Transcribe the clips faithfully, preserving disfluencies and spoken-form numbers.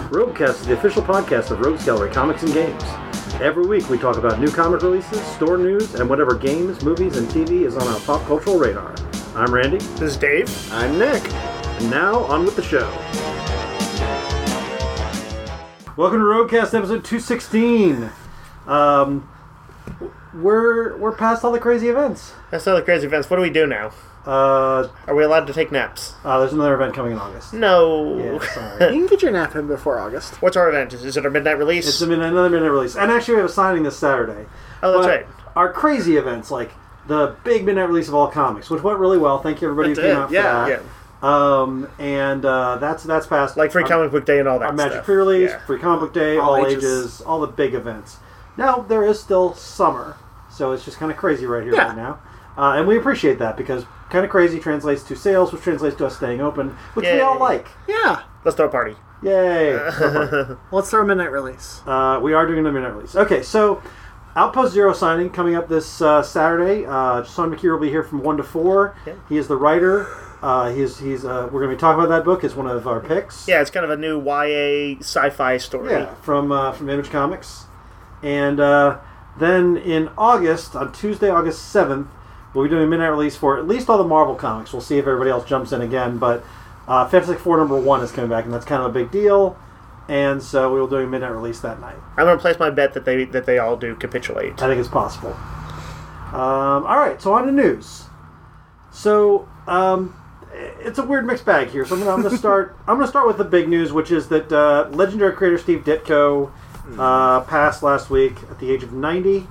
Roguecast is the official podcast of Rogues Gallery Comics and Games. Every week we talk about new comic releases, store news, and whatever games, movies, and T V is on our pop cultural radar. I'm Randy. This is Dave. I'm Nick. And now, on with the show. Welcome to Roguecast episode two sixteen. Um, we're we're past all the crazy events. That's not the crazy events. What do we do now? Uh, Are we allowed to take naps? uh, there's another event coming in August. No. Yeah, sorry. You can get your nap in before August. What's our event? Is, is it a midnight release? It's a minute, another minute release. And actually we have a signing this Saturday. Oh, that's But right. Our crazy events, like the big midnight release of all comics, which went really well. Thank you everybody That's who came it. out for Yeah, that. yeah. Um, and uh, that's that's past. Like Free our, Comic Book Day and all that Our Magic stuff. pre-release, Yeah. Free Comic Book Day, all, All ages. ages. all the big events. Now, there is still summer, so it's just kind of crazy right here, Yeah. right now. Uh, and we appreciate that, because kind of crazy translates to sales, which translates to us staying open, which we Yay. all like. Yeah. Let's throw a party. Yay! Let's throw a midnight release. Uh, we are doing a midnight release. Okay, so Outpost Zero signing coming up this uh, Saturday. Uh, Sean McKeer will be here from one to four. Yeah. He is the writer. Uh, he's he's. Uh, we're going to be talking about that book. It's one of our picks. Yeah, it's kind of a new Y A sci-fi story. Yeah, from uh, from Image Comics. And uh, then in August, on Tuesday, August seventh, we'll be doing a midnight release for at least all the Marvel comics. We'll see if everybody else jumps in again, but uh, Fantastic Four number one is coming back, and that's kind of a big deal. And so we will do a midnight release that night. I'm going to place my bet that they that they all do capitulate. I think it's possible. Um, all right, so on to news. So um, it's a weird mixed bag here. So I'm going to start. I'm going to start with the big news, which is that uh, legendary creator Steve Ditko uh, passed last week at the age of ninety.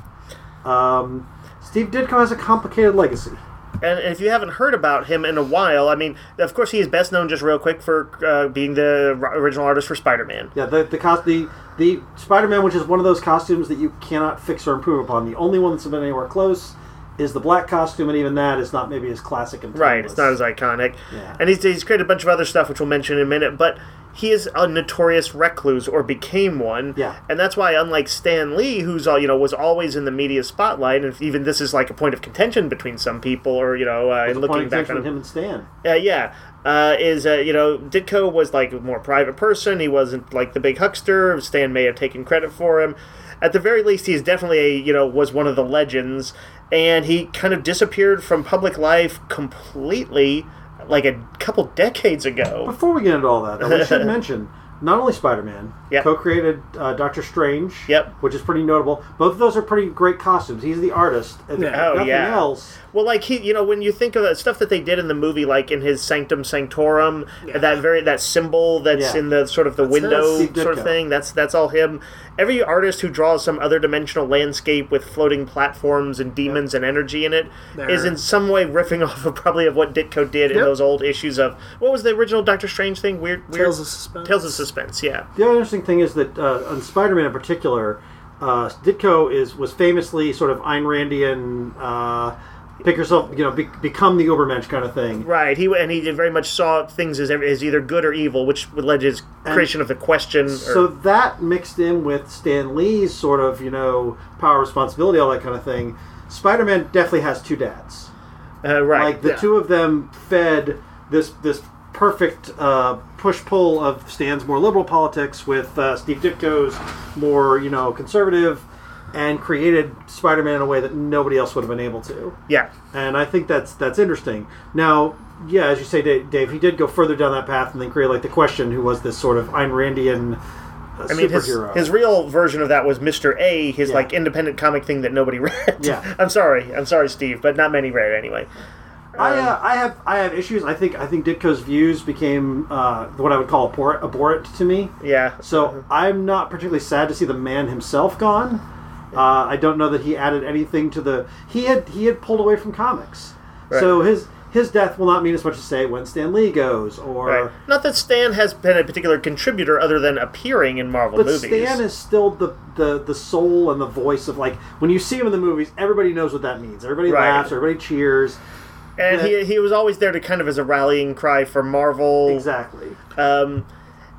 Um, Steve Ditko has a complicated legacy. And if you haven't heard about him in a while, I mean, of course he is best known just real quick for uh, being the original artist for Spider-Man. Yeah, the the cos- the, the Spider-Man, which is one of those costumes that you cannot fix or improve upon. The only one that's been anywhere close is the black costume, and even that is not maybe as classic and timeless. Right, it's not as iconic. Yeah. And he's, he's created a bunch of other stuff, which we'll mention in a minute, but he is a notorious recluse, or became one. Yeah. And that's why, unlike Stan Lee, who's all, you know, was always in the media spotlight, and even this is like a point of contention between some people, or, you know, uh, There's and a point looking of back contention on with him and Stan. Uh, yeah, uh, is, uh, you know, Ditko was like a more private person. He wasn't like the big huckster. Stan may have taken credit for him. At the very least, he's definitely, a, you know, was one of the legends, and he kind of disappeared from public life completely like a couple decades ago. Before we get into all that, though, we should mention not only Spider-Man, Yep. co-created uh, Doctor Strange, Yep. which is pretty notable. Both of those are pretty great costumes. He's the artist. And Yeah. if Oh, nothing yeah. else. Well, like he, you know, when you think of the stuff that they did in the movie, like in his Sanctum Sanctorum, Yeah. that very that symbol that's Yeah. in the sort of the That's window Steve sort of Ditko. thing. That's that's all him. Every artist who draws some other dimensional landscape with floating platforms and demons and energy in it is They're- in some way riffing off of probably of what Ditko did in Yep. those old issues of what was the original Doctor Strange thing? Weird, weird Tales of Suspense. Tales of Suspense. Yeah. The other interesting thing is that uh, on Spider-Man in particular, uh, Ditko is was famously sort of Ayn Randian, uh, pick yourself, you know, be, become the Ubermensch kind of thing. Right, he and he very much saw things as, as either good or evil, which led to his creation of the question. Or, So that mixed in with Stan Lee's sort of, you know, power, responsibility, all that kind of thing. Spider-Man definitely has two dads. uh, right, Like the yeah. two of them fed this this perfect uh, push-pull of Stan's more liberal politics with uh, Steve Ditko's more, you know, conservative, and created Spider-Man in a way that nobody else would have been able to. yeah. And I think that's that's interesting. Now, yeah, as you say, Dave, Dave he did go further down that path and then create like the Question, who was this sort of Ayn Randian uh, I mean, his, superhero. his real version of that was Mister A, his Yeah. like independent comic thing that nobody read. Yeah. I'm sorry, I'm sorry, Steve, but not many read it anyway. I, uh, I have I have issues. I think I think Ditko's views became uh, what I would call abhorrent, abhorrent to me. Yeah. So I'm not particularly sad to see the man himself gone. Uh, I don't know that he added anything to the. He had he had pulled away from comics, Right. so his his death will not mean as much as say when Stan Lee goes or. Right. Not that Stan has been a particular contributor other than appearing in Marvel But movies. Stan is still the, the, the soul and the voice of, like, when you see him in the movies, everybody knows what that means. Everybody Right. laughs, everybody cheers. and Yeah. he he was always there to kind of as a rallying cry for Marvel. Exactly. Um,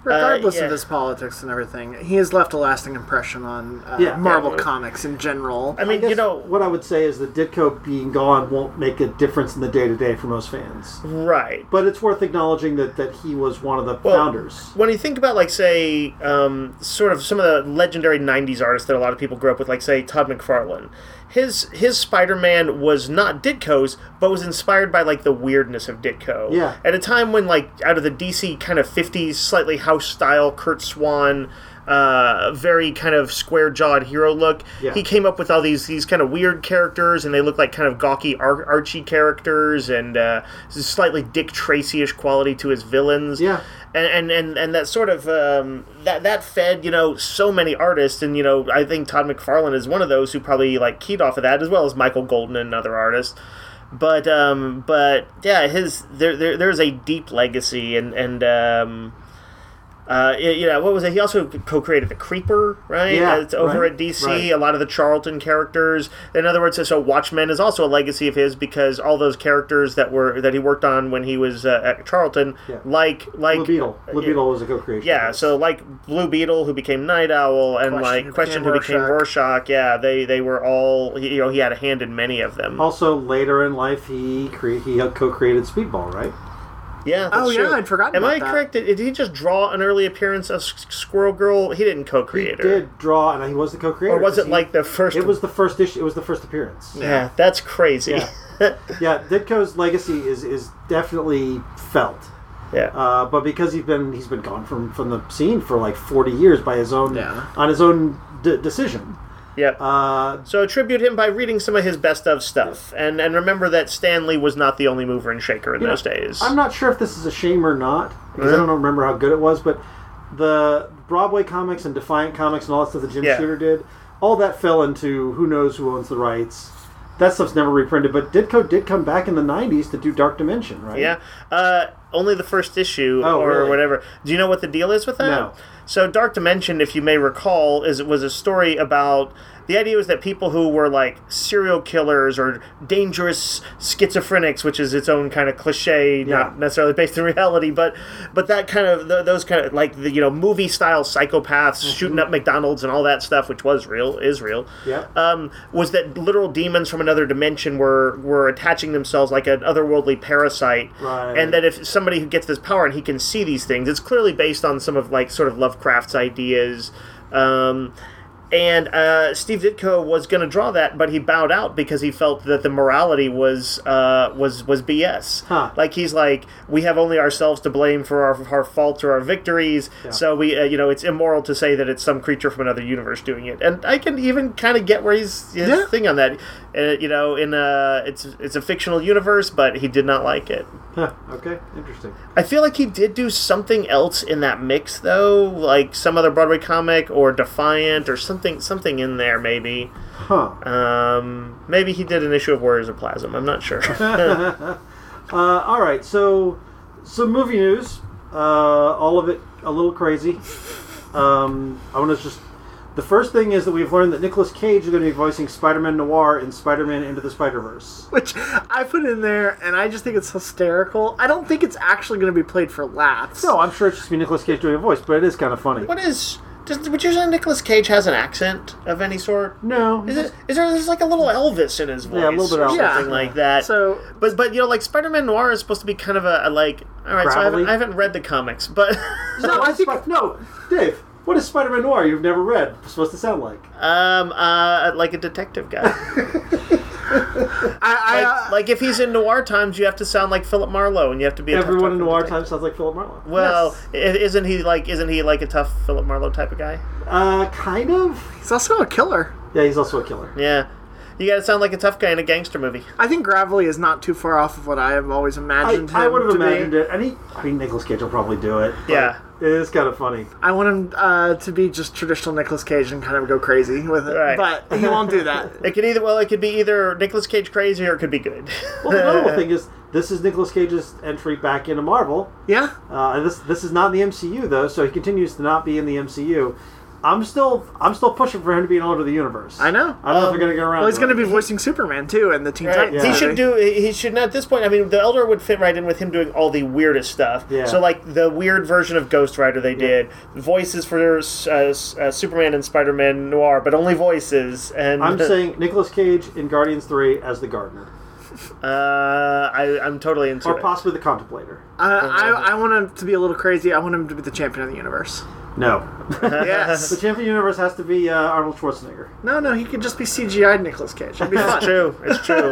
Regardless Uh, yeah. of his politics and everything, he has left a lasting impression on uh, Yeah. Marvel Yeah. comics in general. I mean, I guess you know, what I would say is that Ditko being gone won't make a difference in the day to day for most fans. right. But it's worth acknowledging that, that he was one of the Well, founders. When you think about, like, say, um, sort of some of the legendary nineties artists that a lot of people grew up with, like, say, Todd McFarlane, his his Spider-Man was not Ditko's, but was inspired by, like, the weirdness of Ditko. Yeah. At a time when, like, out of the D C kind of fifties, slightly house-style, Kurt Swan, uh, very kind of square-jawed hero look, Yeah. he came up with all these these kind of weird characters, and they look like kind of gawky Ar- Archie characters, and uh, slightly Dick Tracy-ish quality to his villains. Yeah. And, and, and, and that sort of um, that that fed, you know, so many artists, and, you know, I think Todd McFarlane is one of those who probably, like, keyed off of that, as well as Michael Golden and other artists. But um, but yeah, his there, there there's a deep legacy, and and um, uh, you know, what was it? He also co-created the Creeper, right? Yeah, It's over right, at D C. right. A lot of the Charlton characters. In other words, so Watchmen is also a legacy of his, because all those characters that were that he worked on when he was uh, at Charlton, Yeah. like like Blue Beetle. Blue Beetle was a co-creation. yeah, so like Blue Beetle, who became Night Owl, and Question, like who Question, became who became Rorschach. Yeah, they they were all, you know, he had a hand in many of them. Also, later in life, he cre- he co-created Speedball, right? Yeah. That's Oh, yeah, true. I'd forgotten Am about I that. correct? Did, did he just draw an early appearance of S- Squirrel Girl? He didn't He co-create her. did draw, and he was the co-creator. Or was 'cause it he- like the first? It was the first issue. It was the first appearance. Yeah, that's crazy. Yeah. Yeah, Ditko's legacy is is definitely felt. Yeah. Uh, but because he's been he's been gone from, from the scene for like forty years by his own Yeah. on his own d- decision. Yep. Uh, So tribute him by reading some of his best of stuff, and and remember that Stan Lee was not the only mover and shaker in you know, those days. I'm not sure if this is a shame or not because I Mhm. don't remember how good it was. But the Broadway comics and Defiant comics and all that stuff that Jim Yeah. Shooter did, all that fell into who knows who owns the rights. That stuff's never reprinted. But Ditko did come back in the nineties to do Dark Dimension, right? Yeah. Uh, only the first issue Oh, or really? whatever. Do you know what the deal is with that? No. So Dark Dimension, if you may recall, is was a story about, the idea was that people who were like serial killers or dangerous schizophrenics, which is its own kind of cliche, Yeah. not necessarily based in reality, but but that kind of th- those kind of like the, you know, movie style psychopaths Mm-hmm. shooting up McDonald's and all that stuff, which was real, is real. Yep. Um, was that literal demons from another dimension were were attaching themselves like an otherworldly parasite, Right. and that if somebody who gets this power and he can see these things, it's clearly based on some of like sort of Lovecraft's ideas. Um, and uh, Steve Ditko was going to draw that, but he bowed out because he felt that the morality was uh, was was B S. Huh. Like he's like, we have only ourselves to blame for our, our faults or our victories. Yeah. So we, uh, you know, it's immoral to say that it's some creature from another universe doing it. And I can even kind of get where he's his Yeah. thing on that. Uh, you know, in a it's it's a fictional universe, but he did not like it. Huh, okay, interesting. I feel like he did do something else in that mix, though, like some other Broadway comic or Defiant or something, something in there, maybe. Huh. Um, maybe he did an issue of Warriors of Plasm. I'm not sure. Uh, all right, so some movie news. Uh, all of it a little crazy. Um, I want to just. The first thing is that we've learned that Nicolas Cage is going to be voicing Spider-Man Noir in Spider-Man Into the Spider-Verse. Which I put in there, and I just think it's hysterical. I don't think it's actually going to be played for laughs. No, I'm sure it's just be Nicolas Cage doing a voice, but it is kind of funny. What is? Does, would you say Nicolas Cage has an accent of any sort? No, Is it? Is there? There's like a little Elvis in his voice, Yeah, a little bit or Elvis. something Yeah. like that. So, But but you know, like Spider-Man Noir is supposed to be kind of a, a like. All right, so I haven't, Gravelly? I haven't read the comics, but No, I think no, Dave. What is Spider-Man Noir you've never read supposed to sound like? um uh like a detective guy. I, I, Like, uh, like if he's in noir times, you have to sound like Philip Marlowe, and you have to be a tough Everyone in talking noir detective. time sounds like Philip Marlowe. Well, Yes. i- isn't he like isn't he like a tough Philip Marlowe type of guy? uh, kind of. he's also a killer. Yeah, he's also a killer. Yeah, you got to sound like a tough guy in a gangster movie. I think Gravelly is not too far off of what I have always I, imagined I him would have to imagined be. it, and he. I mean, Nicolas Cage will probably do it. but Yeah. it is kind of funny. I want him uh, to be just traditional Nicolas Cage and kind of go crazy with it. Right. But he won't do that. It could either well, it could be either Nicolas Cage crazy or it could be good. Well, the notable thing is, this is Nicolas Cage's entry back into Marvel. Yeah. Uh, and this this is not in the M C U though, so he continues to not be in the M C U. I'm still I'm still pushing for him to be an Elder of the Universe. I know. I don't know if Um, they're going to go around. Well, he's to going to it. be voicing Superman too, and the Teen Right. Titans. He Yeah. should do. He should at this point. I mean, the Elder would fit right in with him doing all the weirdest stuff. Yeah. So, like the weird version of Ghost Rider they did, voices for uh, uh, Superman and Spider-Man Noir, but only voices. And I'm saying Nicolas Cage in Guardians three as the Gardener, uh, I, I'm totally into or it. possibly the Contemplator. I, I, I want him to be a little crazy. I want him to be the champion of the universe. No, Yes. the champion of the universe has to be uh, Arnold Schwarzenegger. No, no, he could just be C G I'd Nicolas Cage. It'd be fun. It's true. It's true.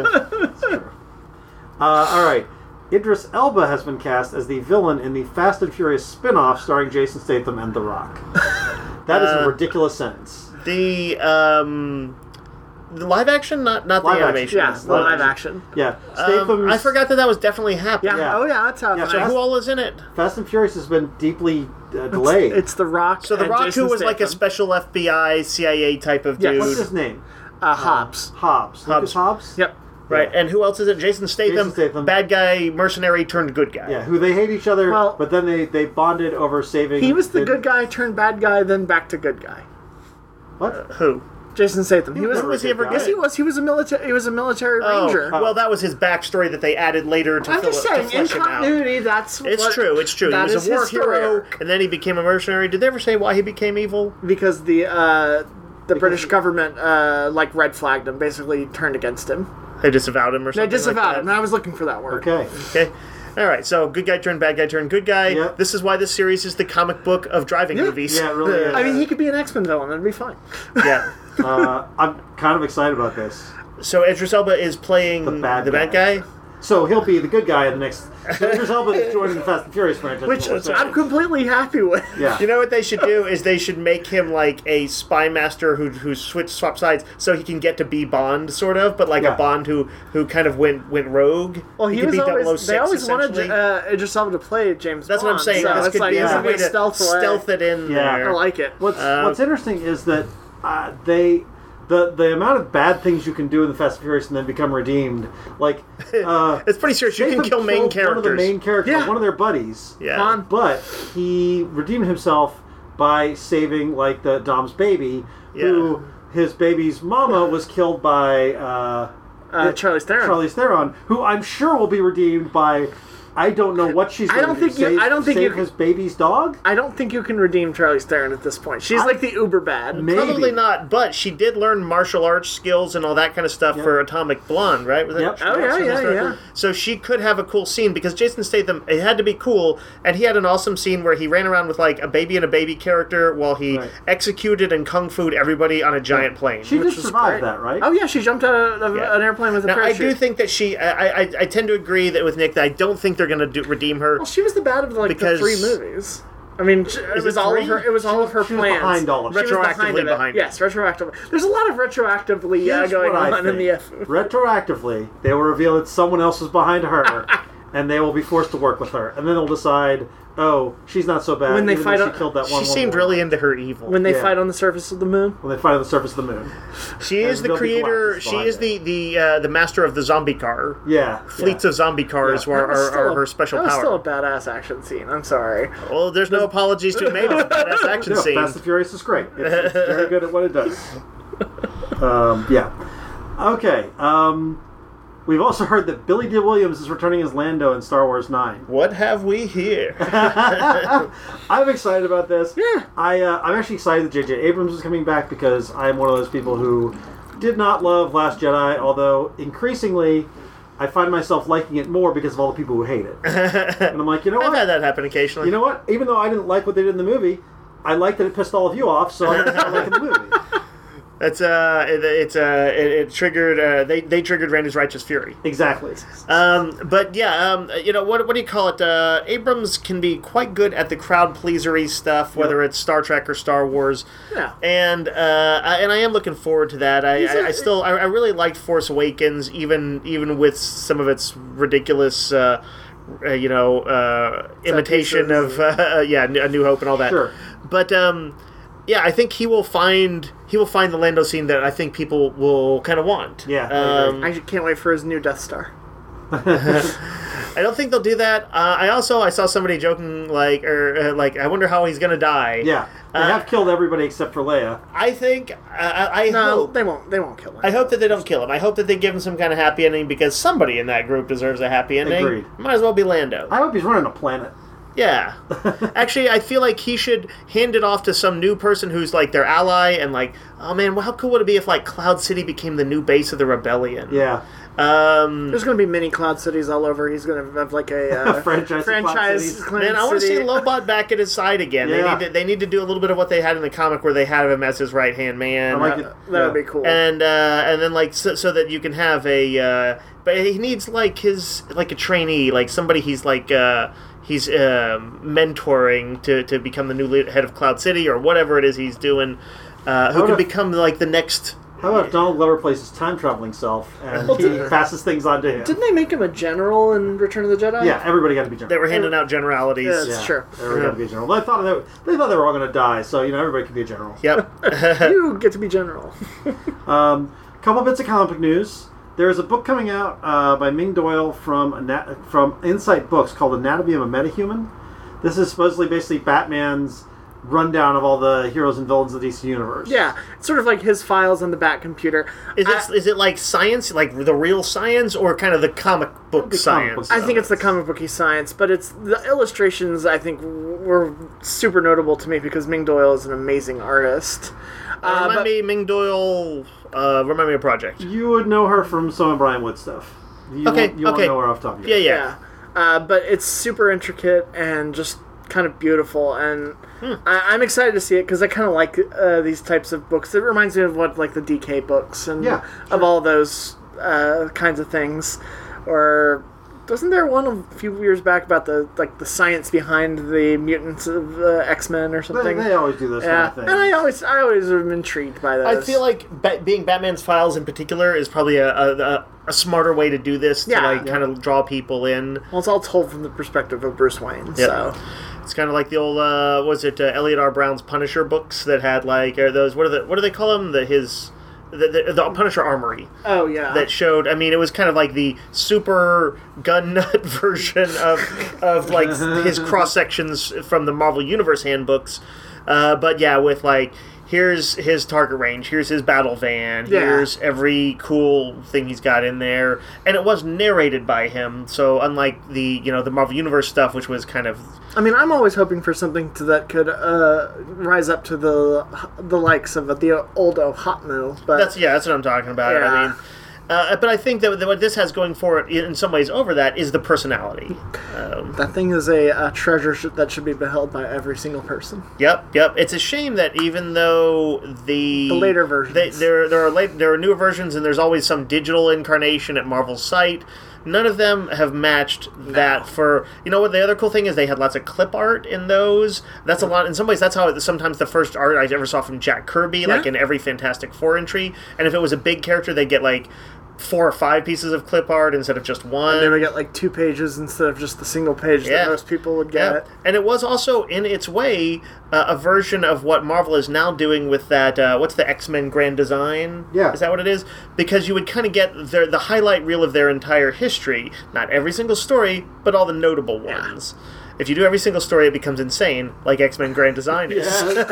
Uh, all right. Idris Elba has been cast as the villain in the Fast and Furious spin-off starring Jason Statham and The Rock. That is Uh, a ridiculous sentence. The um, the live action, not not the Live action, animation. Yeah, the live action. action. Yeah, Um, Statham's I forgot that that was definitely happening. Yeah. Yeah. Oh, yeah, that's how it Yeah, is. So Fast- who all is in it? Fast and Furious has been deeply uh, delayed. It's The Rock. So the and Rock, Jason who was like a Statham. special F B I, C I A type of Yes. dude, What's his name? uh, Hobbs. Hobbs. Hobbs. Lucas Hobbs? Yep. right? Yeah. And who else is it? Jason Statham, Jason Statham. bad guy, mercenary turned good guy. Yeah, who they hate each other, Well- but then they, they bonded over saving... He was the they- good guy turned bad guy, then back to good guy. What? Who? Jason Statham. He was. never was he a good ever guy. good? Yes, he was. He was a military. He was a military ranger. Oh, well, that was his backstory that they added later to I'm fill just it, to saying, in flesh him out. continuity, that's It's what, true. It's true. He that was is a war his story hero, arc. and then he became a mercenary. Did they ever say why he became evil? because the uh, the British he- government uh, like red flagged him, basically turned against him. They disavowed him or They something. disavowed like him, that? and I was looking for that word. Okay. Okay. All right. So good guy turned bad guy turned good guy. Yep. This is why this series is the comic book of driving Yeah. movies. Yeah, it really is. I mean, he could be an X-Men villain. That'd be fine. Yeah. Uh, I'm kind of excited about this. So Idris Elba is playing The bad bad guy. guy. So he'll be the good guy in the next... So Idris Elba is joining the Fast and Furious franchise. Which is what we're saying. I'm completely happy with. Yeah. You know what they should do is they should make him like a spy master who who switch swap sides so he can get to be Bond sort of, but like Yeah. a Bond who who kind of went went rogue. Well, he, could was be always. double oh six, They always wanted essentially. uh, Idris Elba to play James That's Bond. what I'm saying. So this it's could like be it's a a way big to stealth away. stealth it in Yeah. there. I like it. What's Um, What's interesting is that uh, they the the amount of bad things you can do in the Fast and Furious and then become redeemed, like uh, It's pretty serious. You can Statham kill main killed One of the characters. main characters, Yeah. one of their buddies. Yeah. Bond. But he redeemed himself by saving like the Dom's baby, who his baby's mama was killed by uh, Uh, Charlize Theron. Charlize Theron, who I'm sure will be redeemed by. I don't know what she's. I Going don't to do. think you- Save, I don't think save you- his baby's dog. I don't think you can redeem Charlize Theron at this point. She's I- like the uber bad. Maybe. Probably not, but she did learn martial arts skills and all that kind of stuff Yep. for Atomic Blonde, right? Was that- Yep. Oh, yeah, yeah, yeah. So she could have a cool scene because Jason Statham, it had to be cool, and he had an awesome scene where he ran around with like a baby and a baby character while he Right. executed and kung fu'd everybody on a giant plane. She Which did was survive great. that, right? Oh yeah, she jumped out of Yeah. an airplane with a Now, I parachute. do think that she. I, I, I tend to agree that with Nick that I don't think they're going to redeem her. Well, she was the bad of like Because- the three movies. I mean, sh- it Is was it all of three? her. It was all of her She was plans. behind all of it. She was Retroactively it. behind it. Yes, retroactively. There's a lot of retroactively uh, Here's going what I on in the think. F. Retroactively, they will reveal that someone else was behind her, and they will be forced to work with her, and then they'll decide, oh, she's not so bad. When they even though fight she on- killed that one. She seemed woman. really into her evil. When they Yeah. fight on the surface of the moon. When they fight on the surface of the moon. she is the Billy creator. Galactus She behind is it. the the uh, the master of the zombie car. Yeah. Fleets yeah. of zombie cars Yeah. are, That was are, still are a- her special That was power. still a badass action scene. I'm sorry. Well, there's no apologies to be made of that action No, scene. Fast and Furious is great. It's, it's very good at what it does. Um, yeah. Okay. Um, we've also heard that Billy D. Williams is returning as Lando in Star Wars nine. What have we here? I'm excited about this. Yeah. I, uh, I'm actually excited that J J. Abrams is coming back because I'm one of those people who did not love Last Jedi, although increasingly I find myself liking it more because of all the people who hate it. And I'm like, you know I've what? had that happen occasionally. You know what? Even though I didn't like what they did in the movie, I like that it pissed all of you off, so I'm going to start liking the movie. It's uh, it, it's uh, it, it triggered. Uh, they they triggered Randy's righteous fury. Exactly. Um, but yeah, um, you know what? What do you call it? Uh, Abrams can be quite good at the crowd pleasery stuff, whether Yeah. it's Star Trek or Star Wars. Yeah. And uh, I, and I am looking forward to that. I, He's a- I, I still I, I really liked Force Awakens, even even with some of its ridiculous. Uh, uh, you know, uh, imitation pieces. of uh, yeah, A New Hope and all that. Sure. But um, yeah, I think he will find he will find the Lando scene that I think people will kind of want. Yeah, I agree. Um, I can't wait for his new Death Star. I don't think they'll do that. Uh, I also I saw somebody joking like, or uh, like, I wonder how he's gonna die. Yeah, they Uh, have killed everybody except for Leia. I think uh, I, I No, hope they won't. They won't kill him. I hope that they don't kill him. I hope that they give him some kind of happy ending because somebody in that group deserves a happy ending. Agreed. Might as well be Lando. I hope he's running a planet. Yeah. Actually, I feel like he should hand it off to some new person who's like their ally and like, oh man, well, how cool would it be if like Cloud City became the new base of the rebellion? Yeah. Um, There's going to be mini Cloud Cities all over. He's going to have like a uh, Franchise of Cloud franchise. Cities. Cloud man, I want to see City. Lobot back at his side again. They Yeah. need to they need to do a little bit of what they had in the comic where they had him as his right hand man. I like Uh, it. that would Yeah. be cool. and uh, and then like so, so that you can have a uh, but he needs like his like a trainee, like somebody he's like uh, he's uh, mentoring to, to become the new lead, head of Cloud City or whatever it is he's doing, uh, who How can if- become like the next. How about if Donald Glover plays his time traveling self and Well, he did- passes things on to him? Didn't they make him a general in Return of the Jedi? Yeah, everybody got to be They general. were handing out generalities. Yeah. It's true. Everybody got to be a general. They thought they, they thought they were all going to die, so you know everybody could be a general. Yep. You get to be general. Um, couple bits of comic book news. There is a book coming out uh, by Ming Doyle from Ana- from Insight Books called Anatomy of a Metahuman. This is supposedly basically Batman's rundown of all the heroes and villains of the D C universe. Yeah, it's sort of like his files on the Bat computer. Is I, it is it like science, like the real science, or kind of the comic book The comic science? book I think it's the comic booky science, but it's the illustrations. I think were super notable to me because Ming Doyle is an amazing artist. Uh, Uh, remind but- me, Ming Doyle. Uh, remind me of Project. You would know her from some of Brian Wood stuff. You Okay, won't, you okay. won't know her off the top of your Yeah, head. yeah. Yeah, uh, but it's super intricate and just kind of beautiful, and Hmm. I, I'm excited to see it because I kind of like uh, these types of books. It reminds me of what like the D K books and Yeah, of all those uh, kinds of things. Or wasn't there one a few years back about the like the science behind the mutants of uh, X-Men or They, something? they always do those yeah, kind of and I things. always I always am intrigued by those. I feel like ba- being Batman's files in particular is probably a, a, a, a smarter way to do this to Yeah. like kind of draw people in. well, it's all told from the perspective of Bruce Wayne. Yeah. So It's kind of like the old uh, was it uh, Elliot R. Brown's Punisher books that had like are those what are the what do they call them the his the, the, the Punisher Armory oh yeah, that showed. I mean, it was kind of like the super gun nut version of of like his cross sections from the Marvel Universe handbooks. Uh, but yeah, with like here's his target range, here's his battle van, Yeah. here's every cool thing he's got in there, and it was narrated by him. So unlike the you know the Marvel Universe stuff, which was kind of I mean, I'm always hoping for something to, that could uh, rise up to the the likes of the old Ohotmu. But that's yeah, that's what I'm talking about. I Yeah. mean. Uh, but I think that what this has going for it, in some ways, over that is the personality. Um, that thing is a, a treasure sh- that should be beheld by every single person. Yep, yep. It's a shame that even though the The later versions. they, there there are late, there are newer versions, and there's always some digital incarnation at Marvel's site. None of them have matched that. For you know what the other cool thing is, they had lots of clip art in those. That's a lot. In some ways, that's how it, sometimes the first art I ever saw from Jack Kirby, like Yeah. in every Fantastic Four entry. And if it was a big character, they'd get like four or five pieces of clip art instead of just one. They would get like two pages instead of just the single page Yeah. that most people would Yeah, get. and it was also in its way uh, a version of what Marvel is now doing with that. Uh, what's the X-Men Grand Design? Yeah. is that what it is? Because you would kind of get their, the highlight reel of their entire history, not every single story, but all the notable ones. If you do every single story, it becomes insane, like X-Men Grand Design is.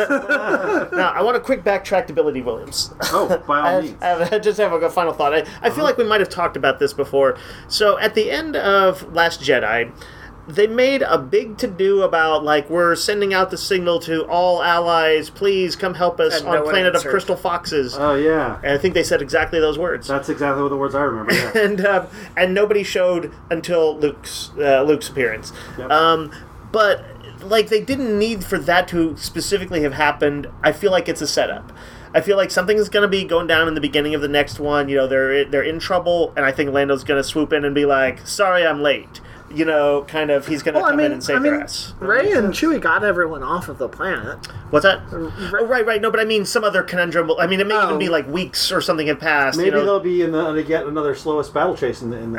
Now, I want to quick backtrack to Billy D. Williams. Oh, by all I, means. I, I just have a final thought. I, I feel like we might have talked about this before. So, at the end of Last Jedi, they made a big to-do about, like, we're sending out the signal to all allies, please come help us And on no one Planet of answered. Crystal Foxes. Oh, yeah. And I think they said exactly those words. That's exactly what the words I remember, yeah. and uh, and nobody showed until Luke's uh, Luke's appearance. Yep. Um, but like they didn't need for that to specifically have happened. I feel like it's a setup. I feel like something is going to be going down in the beginning of the next one. You know, they're they're in trouble, and I think Lando's going to swoop in and be like, "Sorry, I'm late." You know, kind of, he's going to Well, I come mean, in and save I mean, their ass. Ray and Chewie got everyone off of the planet. What's that? Oh, right, right. No, but I mean some other conundrum. I mean, it may Oh. even be like weeks or something had passed. Maybe you know? they'll be in the yet another slowest battle chase in the in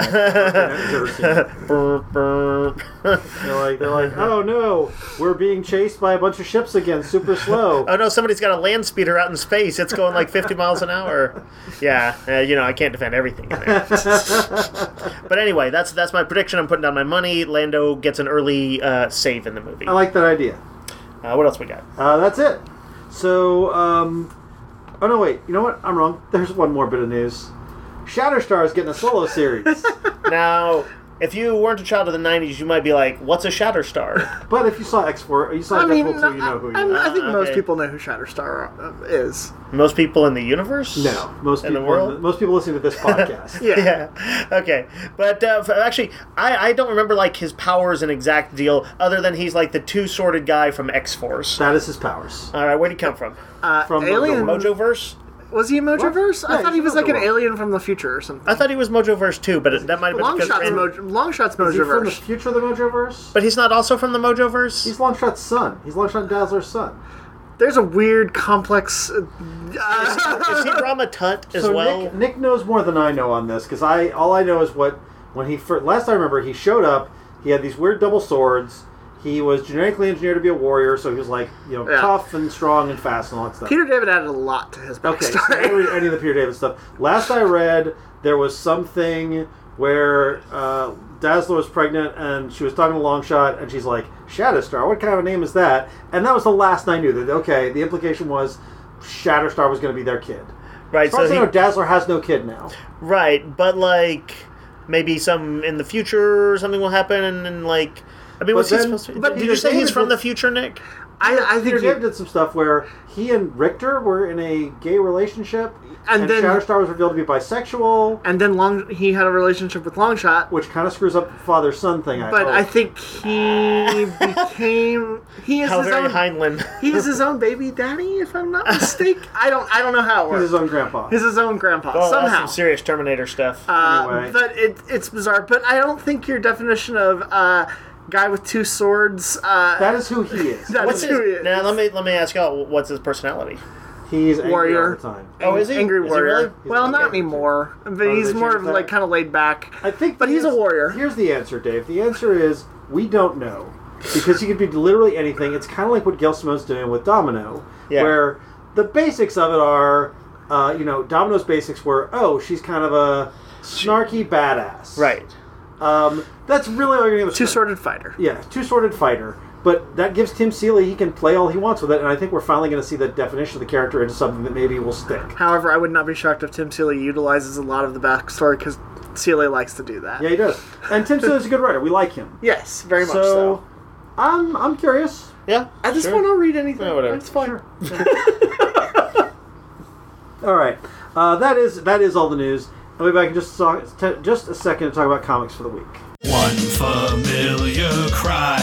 that. Burp, burp. they're like they're like, oh no, we're being chased by a bunch of ships again, super slow. Oh no, somebody's got a land speeder out in space. It's going like fifty miles an hour. Yeah, uh, you know, I can't defend everything in there. But anyway, that's that's my prediction I'm putting down my money. Lando gets an early uh, save in the movie. I like that idea. Uh, what else we got? Uh, that's it. So, um... Oh, no, wait. You know what? I'm wrong. There's one more bit of news. Shatterstar is getting a solo series. Now, if you weren't a child of the nineties, you might be like, what's a Shatterstar? But if you saw X four, you saw I mean, Deadpool no, two, you know who he I, is. I think Ah, most okay. people know who Shatterstar uh, is. Most people in the universe? No, most In people, the world? most people listening to this podcast. Yeah. Yeah. Okay. But uh, f- actually, I, I don't remember like his powers and exact deal, other than he's like the two-sworded guy from X-Force. That is his powers. All right, where'd he come from? Uh, From Alien. Mojoverse? Was he a Mojoverse? What? Yeah, I thought he he's was like an Mojoverse. alien from the future or something. I thought he was Mojoverse too, but it, that might have been because Longshot's, Randy- Moj- Longshot's Is he from the Mojoverse. future of the Mojoverse? But he's not also from the Mojoverse? He's Longshot's son. He's Longshot Dazzler's son. There's a weird, complex. Uh, Is he Rama Tut as so well? Nick, Nick knows more than I know on this because I all I know is what when he first, last I remember he showed up. He had these weird double swords. He was genetically engineered to be a warrior, so he was like you know Yeah. tough and strong and fast and all that stuff. Peter David added a lot to his Okay, so I backstory. don't read any of the Peter David stuff. Last I read, there was something where uh, Dazzler was pregnant and she was talking to Longshot, and she's like, Shatterstar, what kind of a name is that? And that was the last I knew. That okay, the implication was Shatterstar was going to be their kid. Right, As far as so I he, know, Dazzler has no kid now. right, but like maybe some in the future or something will happen, and, and like I mean, what's he then- supposed to? but Did Peter you say he's David from the was- future, Nick? I, I Peter think he, David did some stuff where he and Richter were in a gay relationship, And and, then- Shatterstar was revealed to be bisexual, and then Long he had a relationship with Longshot, which kind of screws up the father-son thing. I but hope. I think he became he is How his very own Heinlein. he is his own baby daddy, if I'm not mistaken. I don't I don't know how it he's works. his own grandpa. He's his own grandpa Well, that's somehow. some serious Terminator stuff. Uh, Anyway. But it, it's bizarre. But I don't think your definition of uh, guy with two swords. Uh, That is who he is. That what's is his, who he is. now let me let me ask y'all, what's his personality? He's angry Warrior. all the time. Oh, is he? Angry Is he warrior. really? Well, He's not okay. anymore. But Oh, he's they more changed of that? like kind of laid back. I think, But the he's a ans- warrior. Here's the answer, Dave. The answer is we don't know because he could be literally anything. It's kind of like what Gail Simone's doing with Domino, Yeah. where the basics of it are, uh, you know, Domino's basics were, oh, she's kind of a snarky badass, Right. Um, that's really all you're going to Two sworded fighter. Yeah, two-sworded fighter. But that gives Tim Seeley, he can play all he wants with it, and I think we're finally going to see the definition of the character into something that maybe will stick. However, I would not be shocked if Tim Seeley utilizes a lot of the backstory because Seeley likes to do that. Yeah, he does. And Tim Seeley's a good writer. We like him. Yes, very much So, so. I'm, I'm curious. Yeah. At this sure. point, I'll read anything. Yeah, whatever. It's fine. All right. Uh, that is that is all the news. I'll be back in just a, t- just a second to talk about comics for the week. One familiar cry.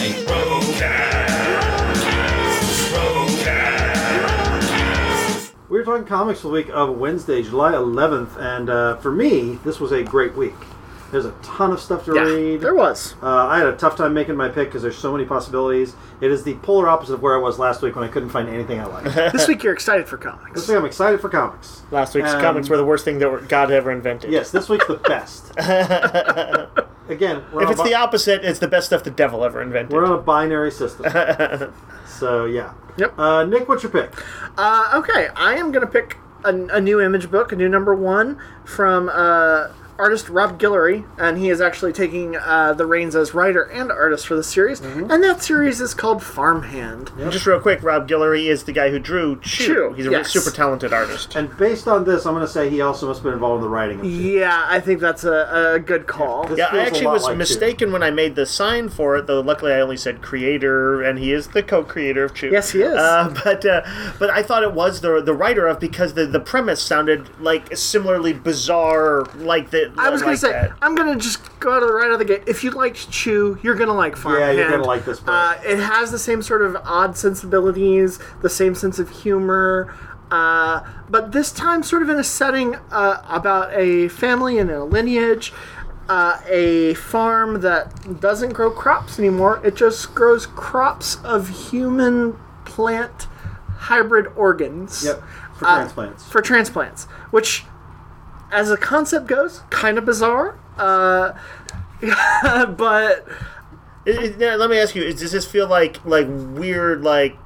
We were talking comics for the week of Wednesday, July eleventh, and uh, for me, this was a great week. There's a ton of stuff to Yeah, read. there was. Uh, I had a tough time making my pick because there's so many possibilities. It is the polar opposite of where I was last week when I couldn't find anything I liked. This week you're excited for comics. This week I'm excited for comics. Last week's Um, comics were the worst thing that were- God ever invented. Yes, this week's the best. Again, we're If on it's a bi- the opposite, it's the best stuff the devil ever invented. we're on a binary system. So yeah. Yep. Uh, Nick, what's your pick? Uh, okay, I am going to pick a, a new image book, a new number one from uh, artist Rob Guillory, and he is actually taking uh, the reins as writer and artist for the series, and that series is called Farmhand. Just real quick, Rob Guillory is the guy who drew Chew. Chew, He's a yes. super talented artist. And based on this, I'm going to say he also must have been involved in the writing of it. Yeah, I think that's a, a good call. This Yeah, I feels a actually lot was like Chew. mistaken when I made the sign for it, though luckily I only said creator, and he is the co-creator of Chew. Yes, he is. Uh, but uh, but I thought it was the the writer of because the, the premise sounded like similarly bizarre, like the. I was going like to say, that. I'm going to just go out of the right out of the gate. If you liked Chew, you're going to like Farmhand. you're gonna like this book. Uh, it has the same sort of odd sensibilities, the same sense of humor, uh, but this time sort of in a setting uh, about a family and a lineage, uh, a farm that doesn't grow crops anymore. It just grows crops of human plant hybrid organs. Yep, for Uh, transplants. For transplants, which, as a concept goes, kind of bizarre. Uh, but It- it- now, let me ask you: is, Does this feel like like weird, like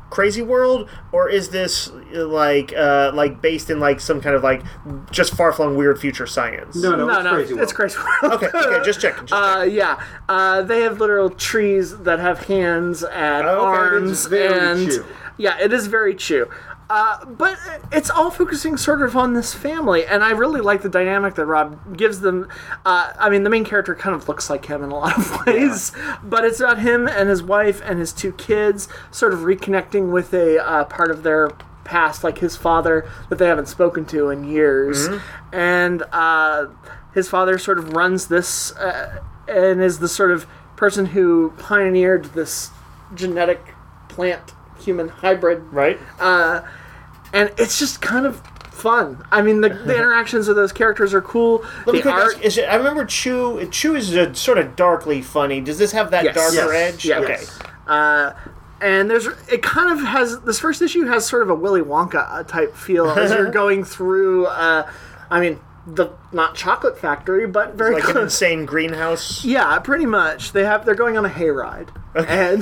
crazy world, or is this like uh, like based in like some kind of like just far flung weird future science? No, no, No, it's no, crazy. it's crazy world. Okay, okay, just checking. Just Uh, checking. yeah, uh, they have literal trees that have hands and Oh, okay, arms, it's very and Chew. yeah, it is very Chew. Uh, but it's all focusing sort of on this family, and I really like the dynamic that Rob gives them. Uh, I mean, the main character kind of looks like him in a lot of ways, but it's about him and his wife and his two kids sort of reconnecting with a uh, part of their past, like his father that they haven't spoken to in years. And uh, his father sort of runs this uh, and is the sort of person who pioneered this genetic plant human hybrid, Right? uh, and it's just kind of fun. I mean, the, the interactions of those characters are cool. Let me The quick art, ask, is it, I remember Chew. Chew is a, sort of darkly funny. Does this have that Yes. darker Yes. edge? yeah, Okay. uh, and there's it kind of has this first issue has sort of a Willy Wonka type feel as you're going through. Uh, I mean, the not chocolate factory, but very Like an close. insane greenhouse. Yeah, pretty much. They have they're going on a hayride, and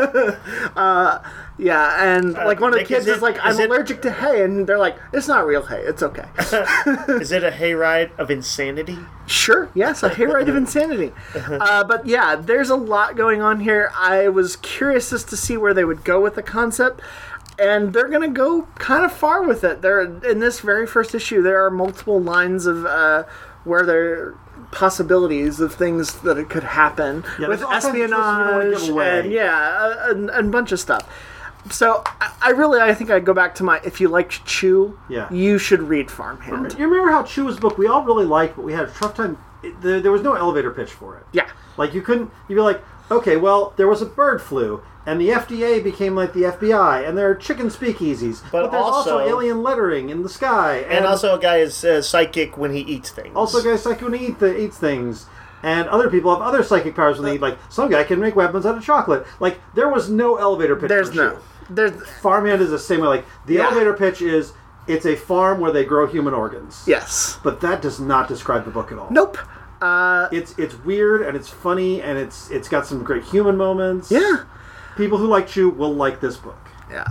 uh, yeah, and like one of the Nick, kids is is, it- like, "I'm is it- allergic to hay," and they're like, "It's not real hay. It's okay." Is it a hayride of insanity? Sure, yes, a hayride of insanity. Uh, but yeah, there's a lot going on here. I was curious as to see where they would go with the concept, and they're going to go kind of far with it. There, in this very first issue, there are multiple lines of uh, where there possibilities of things that it could happen Yeah, with there's all kinds of twists you don't wanna espionage give away. and yeah, a, a, a bunch of stuff. So I, I really, I think I go back to my if you liked Chew, Yeah. you should read Farmhand. You remember how Chew's book we all really liked, but we had a tough time. It, there, there was no elevator pitch for it. Yeah. Like you couldn't. You'd be like, okay, well, there was a bird flu, and the F D A became like the F B I, and there are chicken speakeasies, but, there's also, also- alien lettering in the sky, and, And also, a guy is uh, psychic when he eats things. also guys psychic when he eat the, eats things. And other people have other psychic powers when they eat. Like some guy can make weapons out of chocolate. Like there was no elevator pitch. There's for no. Chew. There's Farmhand is the same way. Like the Yeah. elevator pitch is it's a farm where they grow human organs. yes. But that does not describe the book at all. Nope. Uh, It's it's weird and it's funny and it's it's got some great human moments. yeah. People who like Chew will like this book. Yeah.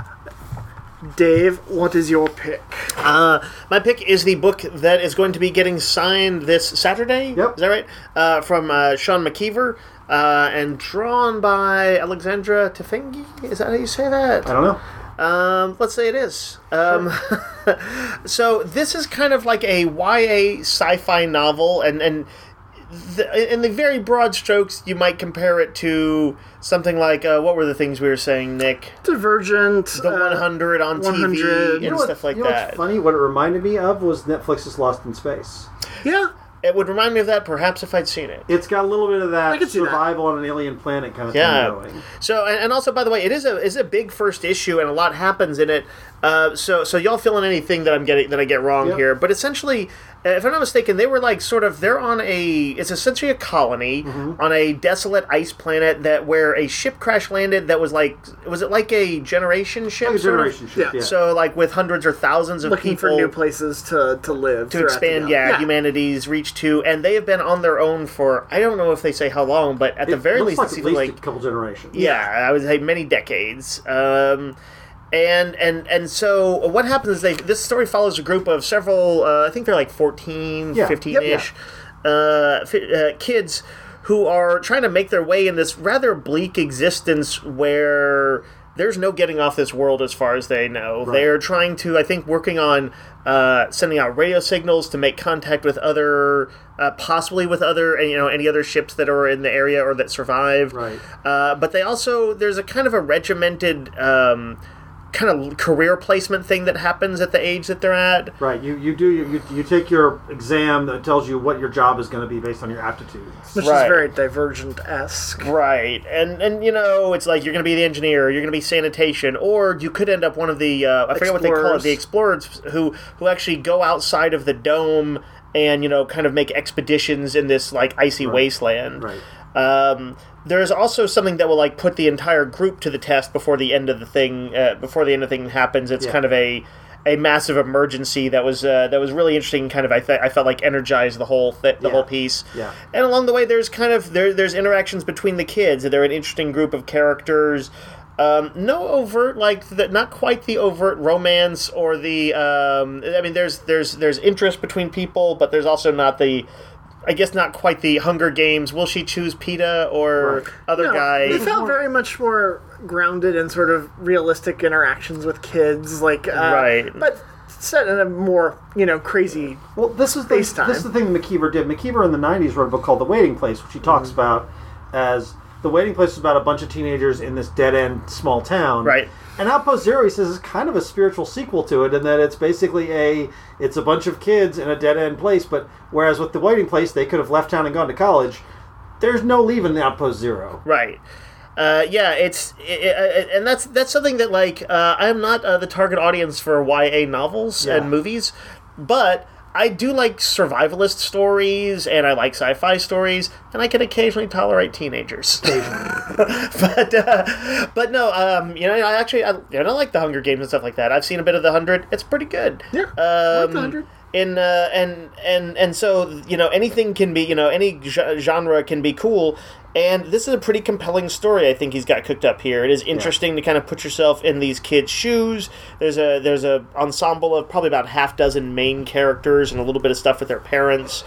Dave, what is your pick? Uh, my pick is the book that is going to be getting signed this Saturday. Yep. Is that right? Uh, from uh, Sean McKeever uh, and drawn by Alexandra Tefengi. Is that how you say that? I don't know. Um, let's say it is. Um, so this is kind of like a Y A sci-fi novel, and and the, in the very broad strokes, you might compare it to something like uh, what were the things we were saying, Nick? Divergent. The uh, one hundred on one hundred. T V You and You know what- stuff like you know that. What's funny? What it reminded me of was Netflix's Lost in Space. Yeah. It would remind me of that, perhaps, if I'd seen it. It's got a little bit of I that can see that. survival on an alien planet kind of Yeah. thing going. So, and, and also, by the way, it is a is a big first issue, and a lot happens in it. Uh, so, so y'all fill in anything that I'm getting that I get wrong Yep. here. But essentially, uh, if I'm not mistaken, they were like sort of they're on a it's essentially a colony Mm-hmm. on a desolate ice planet that where a ship crash landed that was like was it like a generation ship? Like a sort of? generation ship, Yeah. yeah. So, like with hundreds or thousands of Looking people for new places to, to live. to expand, yeah, humanity's reach to, and they have been on their own for I don't know if they say how long, but at the It very looks least, like it at seems least like a couple generations. yeah, I would say many decades. Um, and and and so what happens is they this story follows a group of several, uh, I think they're like fourteen, Yeah, fifteen-ish uh, fi- uh, kids who are trying to make their way in this rather bleak existence where there's no getting off this world as far as they know. Right. They're trying to, I think, working on uh, sending out radio signals to make contact with other, uh, possibly with other, you know, any other ships that are in the area or that survived. Right. Uh, but they also, there's a kind of a regimented um, kind of career placement thing that happens at the age that they're at. Right. You you do you, you take your exam that tells you what your job is going to be based on your aptitudes. Which Right. is very Divergent-esque. Right, and and you know it's like you're going to be the engineer, you're going to be sanitation, or you could end up one of the uh, I forget what they call it, Explorers. the explorers who who actually go outside of the dome and you know kind of make expeditions in this like icy wasteland. Right. Um, there's also something that will like put the entire group to the test before the end of the thing. Uh, before the end of the thing happens, it's Yeah. kind of a a massive emergency that was uh, that was really interesting. Kind of, I th- I felt like energized the whole th- the Yeah. whole piece. Yeah. And along the way, there's kind of there there's interactions between the kids. They're an interesting group of characters. Um, no overt, like the, not quite the overt romance or the. Um, I mean, there's there's there's interest between people, but there's also not the. I guess not quite the Hunger Games. Will she choose PETA or Right. other No, guy? It felt very much more grounded in sort of realistic interactions with kids, like uh, Right. but set in a more you know crazy. Well, this is the FaceTime. this is the thing that McKeever did. McKeever in the nineties wrote a book called The Waiting Place, which he talks Mm-hmm. about as The Waiting Place is about a bunch of teenagers in this dead end small town. Right. And Outpost Zero, he says, is kind of a spiritual sequel to it, in that it's basically a it's a bunch of kids in a dead end place. But whereas with The Waiting Place, they could have left town and gone to college. There's no leaving the Outpost Zero. Right. Uh, yeah, it's it, it, and that's that's something that like uh, I'm not uh, the target audience for Y A novels Yeah. and movies, but I do like survivalist stories and I like sci-fi stories, and I can occasionally tolerate teenagers. but uh, but no, um, you know, I actually I, you know, I like the Hunger Games and stuff like that. I've seen a bit of the Hundred. It's pretty good. Yeah, Um, I like The Hundred. in uh, and and and so you know anything can be you know any ge- genre can be cool, and this is a pretty compelling story. I think he's got cooked up here. It is interesting to kind of put yourself in these kids' shoes. There's a there's a ensemble of probably about half dozen main characters and a little bit of stuff with their parents,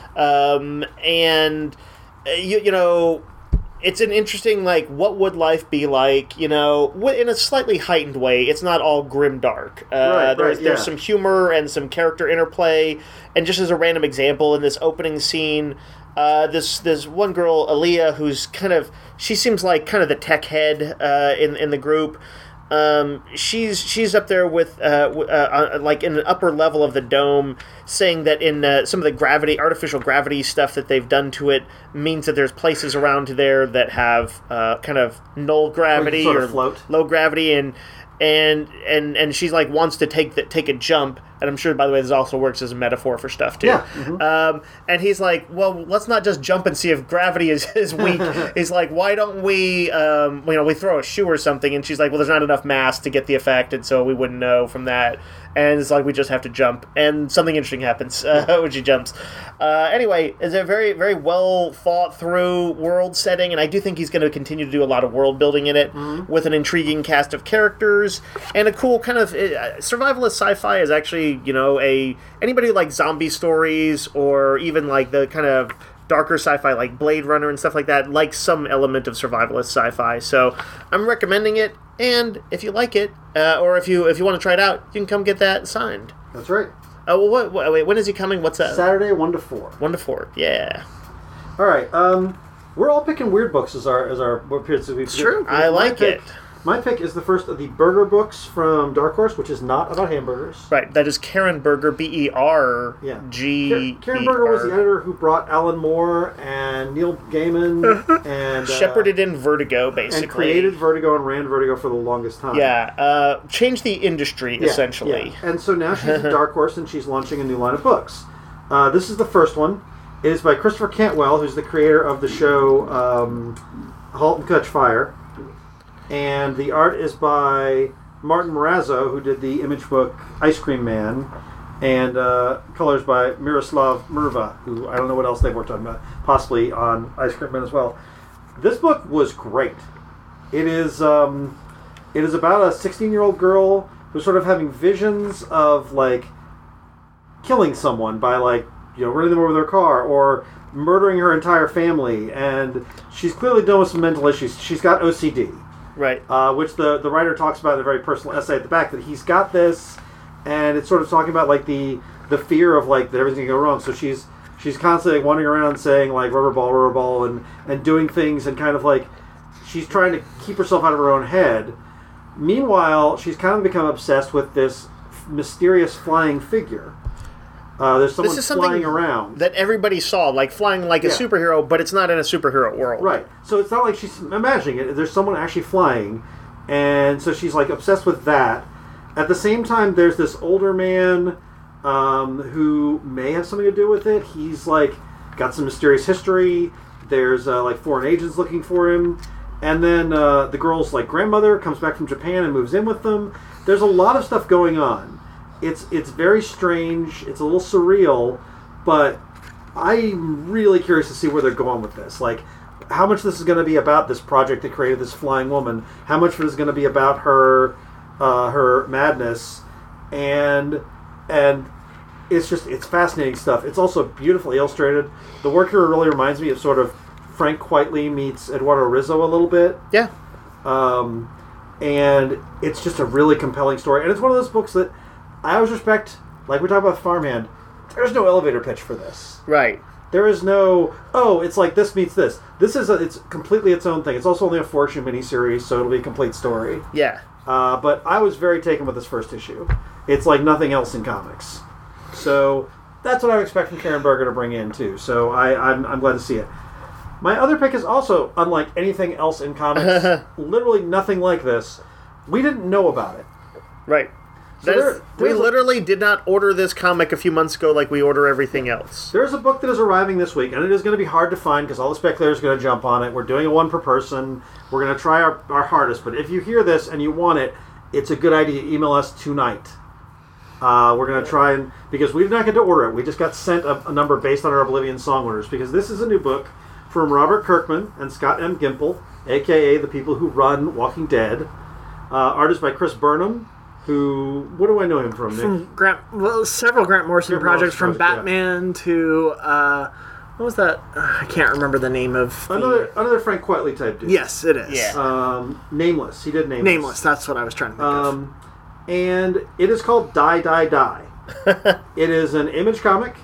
um, and uh, you you know. It's an interesting, like, what would life be like, you know, wi- in a slightly heightened way. It's not all grim dark. Uh, Right, there's right, there's yeah. some humor and some character interplay. And just as a random example, in this opening scene, uh, this this one girl, Aaliyah, who's kind of, she seems like kind of the tech head uh, in in the group. Um, she's she's up there with uh, w- uh, uh, like in the upper level of the dome, saying that in uh, some of the gravity, artificial gravity stuff that they've done to it means that there's places around there that have uh, kind of null gravity sort of or float. low gravity, and and and and she's like wants to take the, take a jump. And I'm sure, by the way, this also works as a metaphor for stuff too. Yeah. Mhm. Um, and he's like, well, let's not just jump and see if gravity is, is weak. He's like, why don't we, um, you know, we throw a shoe or something? And she's like, well, there's not enough mass to get the effect, and so we wouldn't know from that. And it's like, we just have to jump. And something interesting happens uh, when she jumps. Uh, anyway, it's a very, very well thought through world setting, and I do think he's going to continue to do a lot of world building in it Mm-hmm. with an intriguing cast of characters and a cool kind of uh, survivalist sci-fi is actually, you know, a anybody who likes zombie stories or even like the kind of darker sci-fi like Blade Runner and stuff like that, like some element of survivalist sci-fi. So I'm recommending it, and if you like it, uh, or if you if you want to try it out, you can come get that signed. That's right. Oh, well, what, what, wait, when is he coming? What's that? Saturday, one to four. One to four. Yeah, All right. Um, we're all picking weird books as our as our book periods. It's true. I like pick, it. My pick is the first of the Burger books from Dark Horse, which is not about hamburgers. Right. That is Karen Berger, B E R Yeah. G. Karen, Karen Berger was the editor who brought Alan Moore and Neil Gaiman and uh, shepherded in Vertigo, basically, and created Vertigo and ran Vertigo for the longest time. Yeah, uh, changed the industry Yeah, essentially. yeah. And so now she's at Dark Horse and she's launching a new line of books. Uh, this is the first one. It is by Christopher Cantwell, who's the creator of the show um, *Halt and Catch Fire*. And the art is by Martin Morazzo, who did the image book Ice Cream Man, and uh, colors by Miroslav Mrva, who I don't know what else they've worked on, but possibly on Ice Cream Man as well. This book was great. It is um, it is about a sixteen-year-old girl who's sort of having visions of like killing someone by like you know running them over with her car or murdering her entire family, and she's clearly dealing with some mental issues. She's got O C D. Right. Uh, which the, the writer talks about in a very personal essay at the back, that he's got this, and it's sort of talking about like the the fear of like that everything's gonna go wrong. So she's she's constantly like, wandering around saying like rubber ball, rubber ball, and and doing things, and kind of like she's trying to keep herself out of her own head. Meanwhile, she's kind of become obsessed with this mysterious flying figure. Uh, there's someone This is something flying around. that everybody saw, like flying like a Yeah. superhero, but it's not in a superhero world. Right. So it's not like she's imagining it. There's someone actually flying. And so she's like obsessed with that. At the same time, there's this older man um, who may have something to do with it. He's like got some mysterious history. There's uh, like foreign agents looking for him. And then uh, the girl's like grandmother comes back from Japan and moves in with them. There's a lot of stuff going on. It's it's very strange. It's a little surreal, but I'm really curious to see where they're going with this. Like, how much this is going to be about this project that created this flying woman, how much of it is going to be about her uh, her madness, and and it's just it's fascinating stuff. It's also beautifully illustrated. The work here really reminds me of sort of Frank Quitely meets Eduardo Rizzo a little bit. Yeah. Um, and it's just a really compelling story. And it's one of those books that I always respect, like we talk about Farmhand, there's no elevator pitch for this. Right. There is no, oh, it's like this meets this. This is, a, it's completely its own thing. It's also only a four-issue miniseries, so it'll be a complete story. Yeah. Uh, but I was very taken with this first issue. It's like nothing else in comics. So that's what I would expect from Karen Berger to bring in, too. So I, I'm, I'm glad to see it. My other pick is also unlike anything else in comics. Literally nothing like this. We didn't know about it. Right. So That is- there- we there's a- literally did not order this comic a few months ago like we order everything else. There's a book that is arriving this week, and it is going to be hard to find because all the speculators are going to jump on it. We're doing a one per person. We're going to try our, our hardest. But if you hear this and you want it, it's a good idea to email us tonight. Uh, we're going to try and... Because we did not get to order it. We just got sent a, a number based on our Oblivion song orders. Because this is a new book from Robert Kirkman and Scott M. Gimple, a k a the people who run Walking Dead. Uh, art is by Chris Burnham, who... What do I know him from, Nick? From Grant, well, several Grant Morrison Grant projects, Morrison from project, Batman to uh, what was that? Uh, I can't remember the name of the- Another another Frank Quitely type dude. Yes, it is. Yeah. Um, Nameless. He did Nameless. Nameless. That's what I was trying to think of. Um, and it is called Die, Die, Die. It is an Image comic,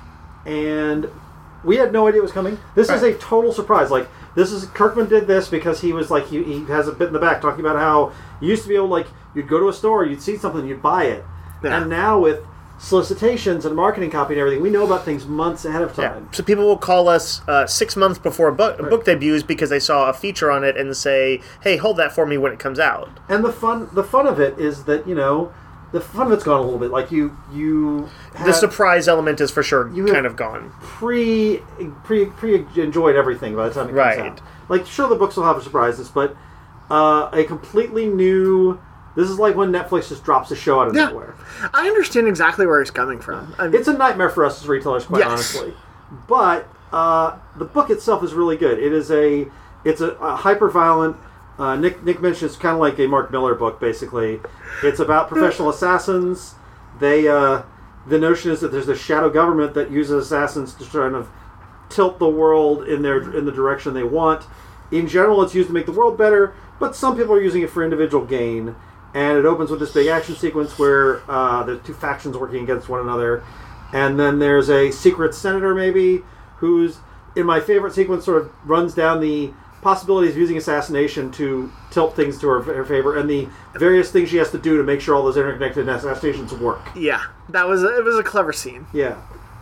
and we had no idea it was coming. This is a total surprise. Like, this is Kirkman did this because he was like, he, he has a bit in the back talking about how you used to be able to, like, you'd go to a store, you'd see something, you'd buy it. Yeah. And now with solicitations and marketing copy and everything, we know about things months ahead of Yeah. time. So people will call us uh, six months before a book, a book debuts because they saw a feature on it and say, hey, hold that for me when it comes out. And the fun, the fun of it is that, you know, the fun of it's gone a little bit. Like, you, you The had surprise element is for sure You have- kind of gone. pre, pre, pre enjoyed everything by the time it comes Right. out. Like, sure, the books will have surprises, but uh, a completely new... This is like when Netflix just drops a show out of Yeah. nowhere. I understand exactly where he's coming from. I mean, It's a nightmare for us as retailers, quite Yes. honestly. But uh, the book itself is really good. It is a... It's a, a hyper-violent... Uh, Nick Nick mentioned it's kind of like a Mark Miller book, basically. It's about professional assassins. They uh, the notion is that there's a shadow government that uses assassins to try and tilt the world in their in the direction they want. In general, it's used to make the world better, but some people are using it for individual gain. And it opens with this big action sequence where uh, there's two factions working against one another, and then there's a secret senator maybe who's in my favorite sequence sort of runs down the possibilities of using assassination to tilt things to her, her favor, and the various things she has to do to make sure all those interconnected assassinations work. yeah, that was a, it was a clever scene. Yeah.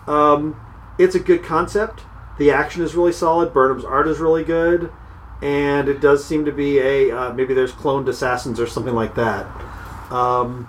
Um, it's a good concept. The action is really solid. Burnham's art is really good. And it does seem to be a... Uh, maybe there's cloned assassins or something like that. Um,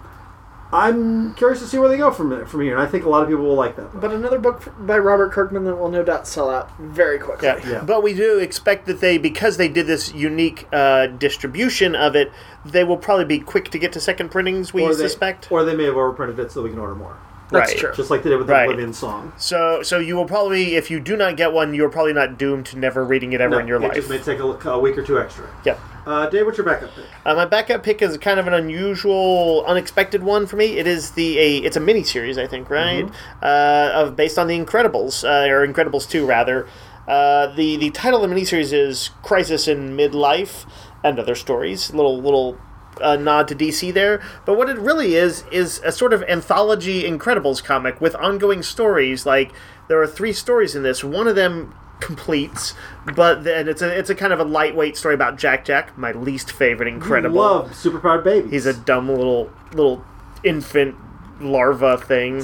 I'm curious to see where they go from from here, and I think a lot of people will like that. But another book by Robert Kirkman that will no doubt sell out very quickly. Yeah. Yeah. But we do expect that they, because they did this unique uh, distribution of it, they will probably be quick to get to second printings, we Or they, suspect. or they may have overprinted it so we can order more. That's Right. true. Just like they did with the Right. Oblivion song. So so you will probably, if you do not get one, you're probably not doomed to never reading it ever No, in your it life. just may take a, a week or two extra. Yep. Uh, Dave, what's your backup pick? Uh, my backup pick is kind of an unusual, unexpected one for me. It is the a it's a mini series, I think, right? Uh, of based on the Incredibles, uh, or Incredibles two rather. Uh, the the title of the miniseries is Crisis in Midlife and Other Stories. Little little. A nod to D C there, but what it really is is a sort of anthology Incredibles comic with ongoing stories. Like, there are three stories in this. One of them completes, but then it's a it's a kind of a lightweight story about Jack Jack, my least favorite Incredible. Love superpowered babies. He's a dumb little little infant larva thing.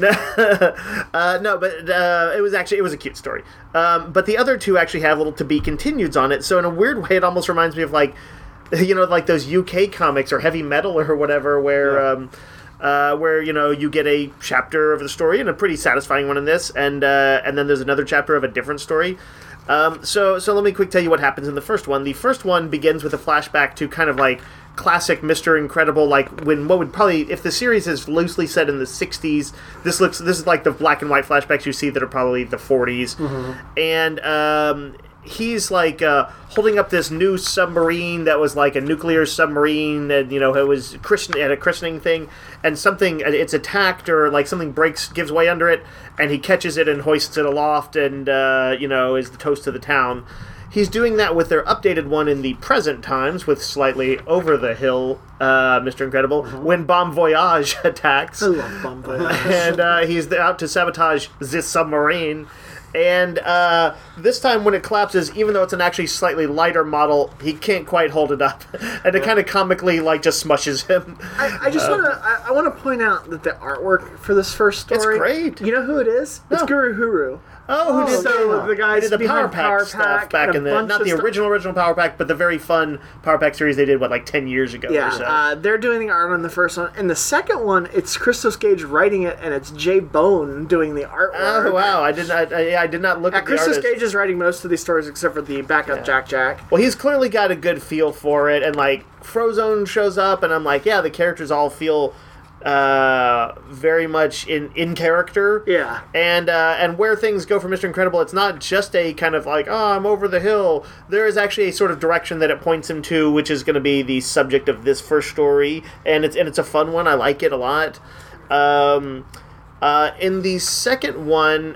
uh, no, but uh, it was actually it was a cute story. Um, but the other two actually have little to be continueds on it. So in a weird way, it almost reminds me of like. You know, like those U K comics or heavy metal or whatever, where, Yeah. um, uh, where you know you get a chapter of the story and a pretty satisfying one in this, and uh, and then there's another chapter of a different story. Um, so, so let me quick tell you what happens in the first one. The first one begins with a flashback to kind of like classic Mister Incredible, like when what would probably, if the series is loosely set in the sixties, this looks this is like the black and white flashbacks you see that are probably the forties, and um, he's like uh, holding up this new submarine that was like a nuclear submarine, and you know it was christen- at a christening thing, and something it's attacked or like something breaks, gives way under it, and he catches it and hoists it aloft, and uh, you know is the toast of the town. He's doing that with their updated one in the present times, with slightly over the hill, uh, Mister Incredible, mm-hmm. when Bon Voyage attacks. I love Bon Voyage. And uh, he's out to sabotage this submarine. And uh, this time when it collapses, even though it's an actually slightly lighter model, he can't quite hold it up. And it kind of comically like just smushes him. I, I just um, want to I, I want to point out that the artwork for this first story... It's great. You know who it is? No. It's Guru Huru. Oh, who did so the, the guys did the Power behind Pack Power stuff Pack back and in a the bunch not of the stuff. original original Power Pack, but the very fun Power Pack series they did what like ten years ago. Yeah, or so. uh, they're doing the art on the first one. In the second one, it's Christos Gage writing it, and it's Jay Bone doing the artwork. Oh wow! I did not. I, I did not look Uh, at the Christos artist. Gage is writing most of these stories except for the backup Yeah. Jack Jack. Well, he's clearly got a good feel for it, and like Frozone shows up, and I'm like, yeah, the characters all feel uh, very much in in character. Yeah. And uh, and where things go for Mister Incredible, it's not just a kind of like, oh, I'm over the hill. There is actually a sort of direction that it points him to, which is going to be the subject of this first story, and it's and it's a fun one. I like it a lot. Um, uh, in the second one,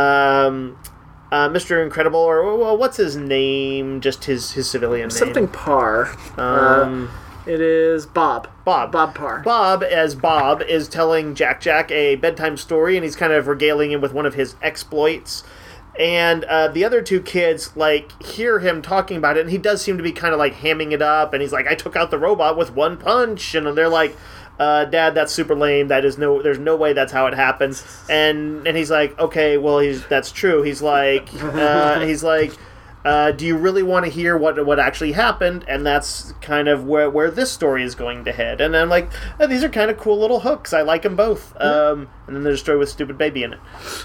um, uh, Mister Incredible, or well, what's his name? Just his his civilian name. Something Parr. Um, uh, it is Bob. Bob. Bob Parr. Bob, as Bob, is telling Jack Jack a bedtime story, and he's kind of regaling him with one of his exploits. And uh, the other two kids, like, hear him talking about it, and he does seem to be kind of, like, hamming it up, and he's like, I took out the robot with one punch, and they're like, uh, Dad, that's super lame, that is no, there's no way that's how it happens. And and he's like, okay, well, he's that's true. He's like, uh, he's like, Uh, do you really want to hear what what actually happened? And that's kind of where, where this story is going to head. And I'm like, oh, these are kind of cool little hooks. I like them both. Um, and then there's a story with Stupid Baby in it.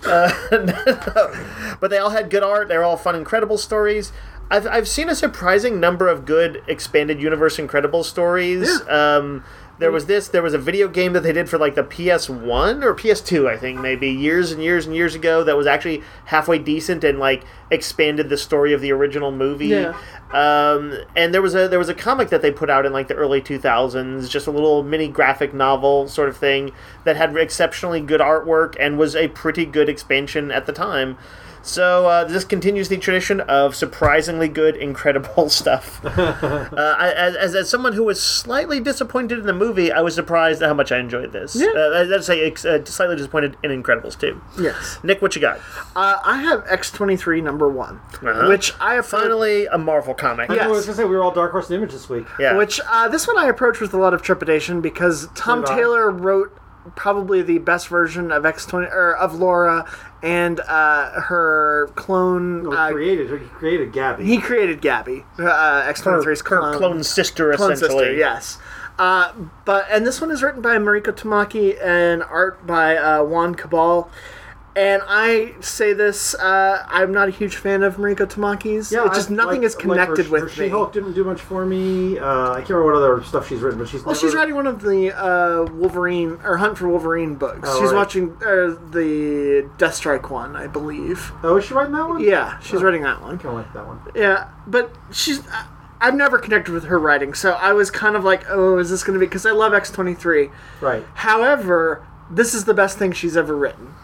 Uh, but they all had good art. They're all fun, Incredible stories. I've I've seen a surprising number of good expanded universe Incredible stories. Yeah. Um, there was this. There was a video game that they did for like the P S one or P S two, I think, maybe years and years and years ago. That was actually halfway decent and like expanded the story of the original movie. Yeah. Um, and there was a there was a comic that they put out in like the early two thousands, just a little mini graphic novel sort of thing that had exceptionally good artwork and was a pretty good expansion at the time. So uh, this continues the tradition of surprisingly good, incredible stuff. uh, I, as, as someone who was slightly disappointed in the movie, I was surprised at how much I enjoyed this. Yeah. Uh, I'd say uh, slightly disappointed in Incredibles too. Yes. Nick, what you got? Uh, I have X twenty-three number one, Uh-huh. which I have Finally, a Marvel comic. I Yeah. was going to say, we were all Dark Horse and Image this week. Yeah. Which uh, this one I approached with a lot of trepidation because Tom did I. Taylor wrote probably the best version of X twenty or of Laura and uh, her clone. No, uh, he created, he created Gabby. he created Gabby, uh, X her, twenty-three's her clone. clone sister, Clone essentially. sister, yes. Uh, but and this one is written by Mariko Tamaki and art by uh, Juan Cabal. And I say this, uh, I'm not a huge fan of Mariko Tamaki's. Yeah, it's just I- nothing like- is connected like her, with her me. She-Hulk didn't do much for me. Uh, I can't remember what other stuff she's written, but she's Well, never... she's writing one of the uh, Wolverine or Hunt for Wolverine books. Oh, she's right. watching uh, the Deathstrike one, I believe. Oh, is she writing that one? Yeah, she's Oh. writing that I one. kind of like that one. Yeah, but she's. I- I've never connected with her writing, so I was kind of like, oh, is this going to be? Because I love X twenty-three. Right. However, this is the best thing she's ever written.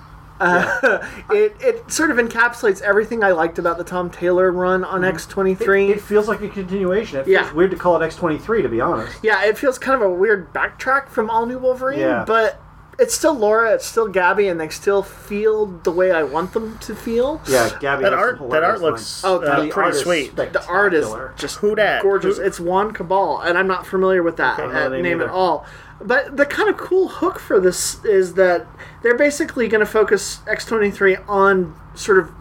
Uh, it it sort of encapsulates everything I liked about the Tom Taylor run on X twenty-three. It, it feels like a continuation. It feels Yeah. weird to call it X twenty-three, to be honest. Yeah, it feels kind of a weird backtrack from All New Wolverine, Yeah. but it's still Laura, it's still Gabby, and they still feel the way I want them to feel. Yeah, Gabby That has art, some that art hilarious looks Oh, uh, the lines. pretty art is sweet. The art is spectacular. just Who dat? gorgeous. Who- It's Juan Cabal, and I'm not familiar with that Okay, uh, no, name name at either. all. But the kind of cool hook for this is that they're basically going to focus X twenty-three on sort of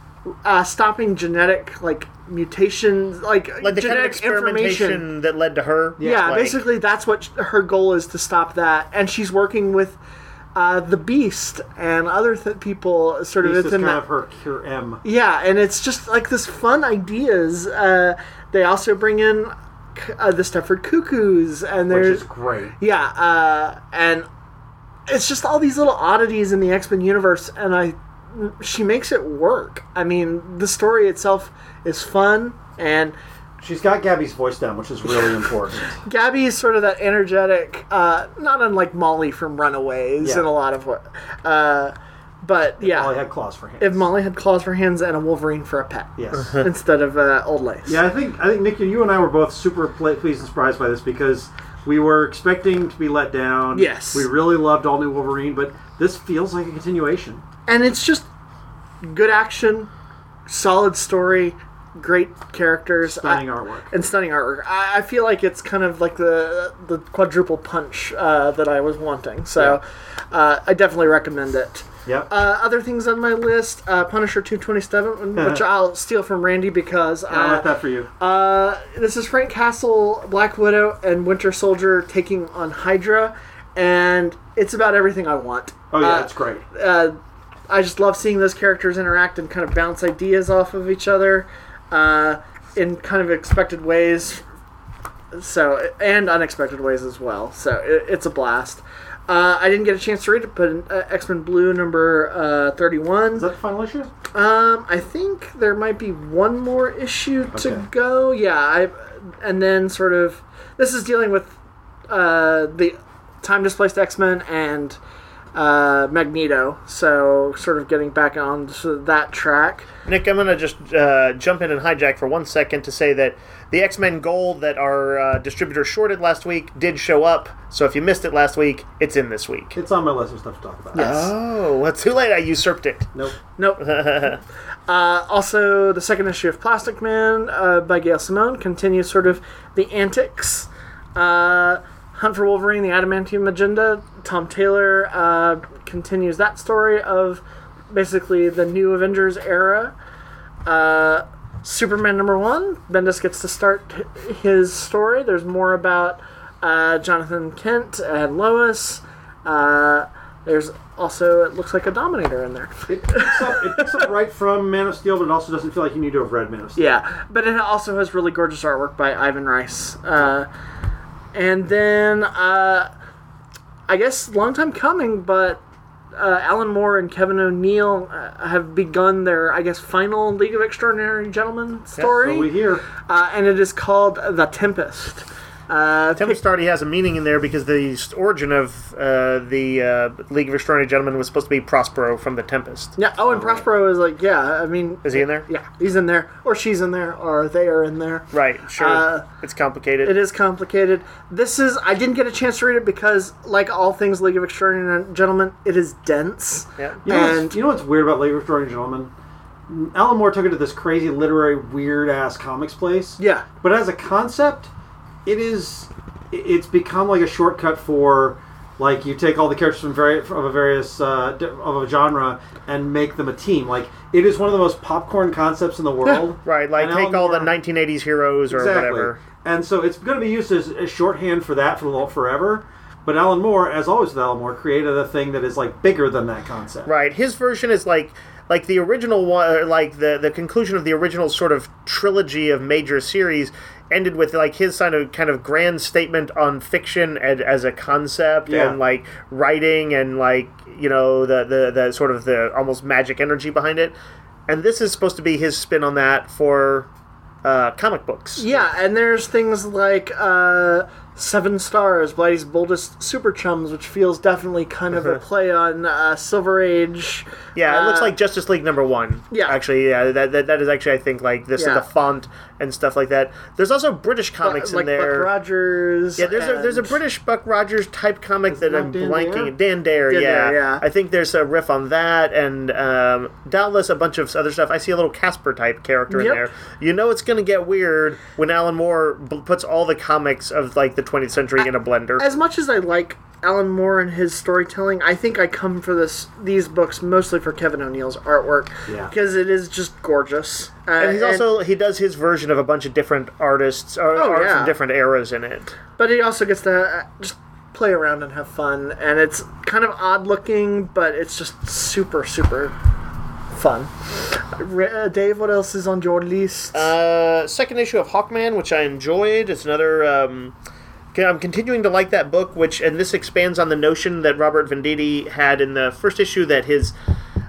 uh, stopping genetic like mutations, like, Like the kind of genetic experimentation information. that led to her. Yeah, like- basically that's what her goal is, to stop that, and she's working with uh, the Beast and other th- people sort of Beast is within kind that. of her Cure M. Yeah, and it's just like this fun ideas. Uh, they also bring in uh, the Stepford Cuckoos, and Which there's is great. yeah, uh, and it's just all these little oddities in the X-Men universe, and I she makes it work. I mean, the story itself is fun, and she's got Gabby's voice down, which is really important. Gabby is sort of that energetic, uh, not unlike Molly from Runaways Yeah. in a lot of what. Uh, but yeah, Molly had claws for hands. if Molly had claws for hands and a Wolverine for a pet, Yes. instead of uh, Old Lace. Yeah, I think I think Nick, you and I were both super pl- pleased and surprised by this because we were expecting to be let down. Yes. We really loved All New Wolverine, but this feels like a continuation. And it's just good action, solid story, great characters, Stunning I- artwork. and stunning artwork. I, I feel like it's kind of like the the quadruple punch uh, that I was wanting. So uh, I definitely recommend it. Yep. Uh, other things on my list: uh, Punisher two twenty-seven, which I'll steal from Randy because I uh, left that for you. uh, this is Frank Castle, Black Widow, and Winter Soldier taking on Hydra, and it's about everything I want. Oh yeah, Uh, it's great. uh, I just love seeing those characters interact and kind of bounce ideas off of each other uh, in kind of expected ways. So and unexpected ways as well. So it, it's a blast. Uh, I didn't get a chance to read it, but uh, X-Men Blue number uh, thirty-one. Is that the final issue? Um, I think there might be one more issue to Okay. go. Yeah, I, and then sort of this is dealing with uh, the time displaced X-Men and uh, Magneto. So sort of getting back on that track. Nick, I'm going to just uh, jump in and hijack for one second to say that the X-Men Gold that our uh, distributor shorted last week did show up. So if you missed it last week, it's in this week. It's on my list of stuff to talk about. Yes. Oh, well, too late. I usurped it. Nope. Nope. uh, also, the second issue of Plastic Man uh, by Gail Simone continues sort of the antics. Uh, Hunt for Wolverine, the Adamantium Agenda. Tom Taylor uh, continues that story of basically the new Avengers era. Uh, Superman number one. Bendis gets to start his story. There's more about uh, Jonathan Kent and Lois. Uh, there's also, it looks like a Dominator in there. It picks, up, it picks up right from Man of Steel, but it also doesn't feel like you need to have read Man of Steel. Yeah, but it also has really gorgeous artwork by Ivan Rice. Uh, and then, uh, I guess, long time coming, but uh, Alan Moore and Kevin O'Neill uh, have begun their, I guess, final League of Extraordinary Gentlemen story. So we hear. uh, and it is called The Tempest. Uh, Tempest already has a meaning in there because the origin of uh, the uh, League of Extraordinary Gentlemen was supposed to be Prospero from the Tempest. yeah, oh, and Prospero is like, yeah, I mean... Is he in there? Yeah, he's in there, or she's in there, or they are in there. Right, sure. Uh, it's complicated. It is complicated. This is... I didn't get a chance to read it because, like all things League of Extraordinary Gentlemen, it is dense. Yeah. You know, And- what's, you know what's weird about League of Extraordinary Gentlemen? Alan Moore took it to this crazy, literary, weird-ass comics place. Yeah. But as a concept, it is... It's become like a shortcut for... Like, you take all the characters from, vari- of a various... Uh, di- of a genre and make them a team. Like, it is one of the most popcorn concepts in the world. Right, like And take Alan all the Moore- nineteen eighties heroes or Exactly. whatever. And so it's going to be used as a shorthand for that for the- forever. But Alan Moore, as always with Alan Moore, created a thing that is like bigger than that concept. Right, his version is like like the original one, like the the conclusion of the original sort of trilogy of major series ended with like his kind of kind of grand statement on fiction and, as a concept Yeah. and like writing and like you know the, the the sort of the almost magic energy behind it. And this is supposed to be his spin on that for uh, comic books. Yeah, and there's things like uh, Seven Stars, Blighty's Boldest Super Chums, which feels definitely kind of a play on uh, Silver Age. Yeah, it looks Uh, like Justice League number one. Yeah. Actually, yeah, that, that, that is actually, I think, like, this Yeah. is the font and stuff like that. There's also British comics like in there. Buck Rogers. Yeah, there's a there's a and- British Buck Rogers type comic that that I'm Dan blanking. Dare? Dan Dare, Dan yeah. Dare, yeah. I think there's a riff on that, and um, doubtless a bunch of other stuff. I see a little Casper type character in Yep. there. You know it's going to get weird when Alan Moore b- puts all the comics of like the twentieth century in a blender. As much as I like Alan Moore and his storytelling, I think I come for this these books mostly for Kevin O'Neill's artwork. Yeah. Because it is just gorgeous. Uh, and he's also he does his version of a bunch of different artists or Oh, art yeah. from different eras in it. But he also gets to uh, just play around and have fun, and it's kind of odd looking, but it's just super, super fun. Uh, Dave, what else is on your list? Uh, second issue of Hawkman, which I enjoyed. It's another. Um, I'm continuing to like that book, which and this expands on the notion that Robert Venditti had in the first issue that his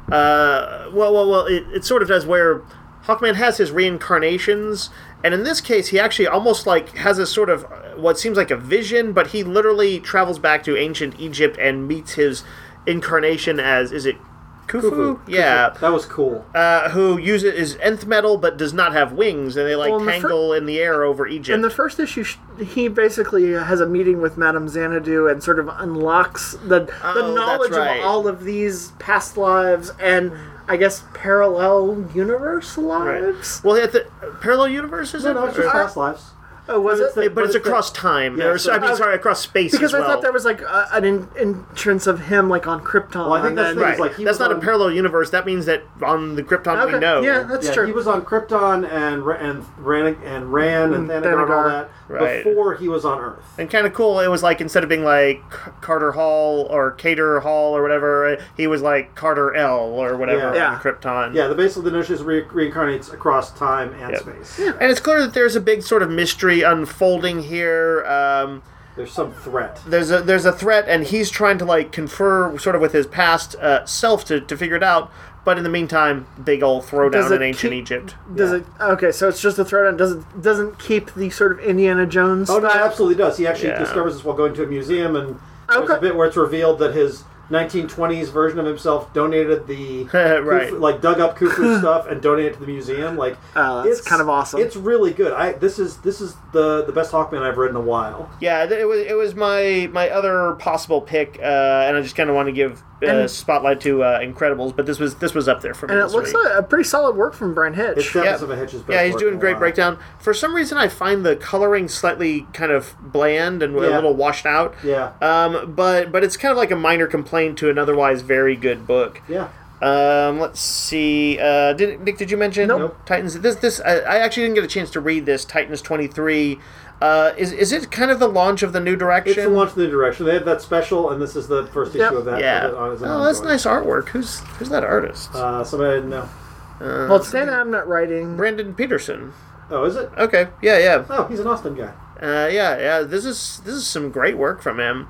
Uh, well, well, well. It, it sort of does where Hawkman has his reincarnations, and in this case, he actually almost like has a sort of what seems like a vision, but he literally travels back to ancient Egypt and meets his incarnation as is it Khufu? Khufu. Yeah. Khufu. That was cool. Uh, who uses is nth metal but does not have wings, and they like Well, in the tangle in the air over Egypt. In the first issue, sh- he basically has a meeting with Madame Xanadu and sort of unlocks the the Oh, knowledge that's right. of all of these past lives and I guess parallel universe lives. Well, at the parallel universe is No, it? no, it's just Or- past lives. Oh, was But it's it? the- but it's it's the- across time. Yeah, Or, so- I mean, uh, sorry, across space Because as I well. thought there was like a, an in- entrance of him like on Krypton. Well, I think that's and the thing, Right. is, like, he That's was not on- a parallel universe. That means that on the Krypton Okay, we know. yeah, that's yeah, true. he was on Krypton and Ra- and Ran and Ran and Mm, Thanagar and all Thanagar. that Right. before he was on Earth. And kind of cool, it was like instead of being like C- Carter Hall or Cater Hall or whatever, he was like Carter L or whatever Yeah. on Yeah. Krypton. Yeah, the basically the notion is re- reincarnates across time and Yep. space. And it's clear that there's a big sort of mystery unfolding here. Um, There's some threat. there's a there's a threat, and he's trying to like confer sort of with his past uh, self to, to figure it out. But in the meantime, big old throwdown Does in it ancient keep- Egypt. Does Yeah. it? Okay, so it's just a throwdown. Doesn't doesn't keep the sort of Indiana Jones. Oh no, it style? absolutely does. He actually Yeah. discovers this while going to a museum, and there's Okay. a bit where it's revealed that his nineteen twenties version of himself donated the Right. Khufu- like dug up Khufu stuff and donated it to the museum. Like, Oh, that's it's kind of awesome. It's really good. I this is this is the the best Hawkman I've read in a while. Yeah, it was it was my my other possible pick, uh, and I just kind of want to give uh, And- spotlight to uh, Incredibles, but this was this was up there for me. and it this looks week. like a pretty solid work from Brian Hitch. It's definitely Yeah. some of Hitch's best Yeah, he's work doing in a great while. breakdown. For some reason, I find the coloring slightly kind of bland and a Yeah. little washed out. Yeah, Um, but but it's kind of like a minor complaint to an otherwise very good book. yeah. Um, let's see. Uh, did Nick? Did you mention Nope. Nope. Titans? This this I, I actually didn't get a chance to read this. Titans twenty-three. Uh, is is it kind of the launch of the new direction? It's the launch of the new direction. They had that special, and this is the first Yep. issue of that. Yeah. of it on as an Oh, that's ongoing. nice artwork. Who's who's that artist? Uh, somebody I didn't know. Uh, Well, it's Dan Abnett writing. Brandon Peterson. Oh, is it? Okay. Yeah. Yeah. Oh, he's an Austin guy. Uh, yeah, yeah. This is this is some great work from him.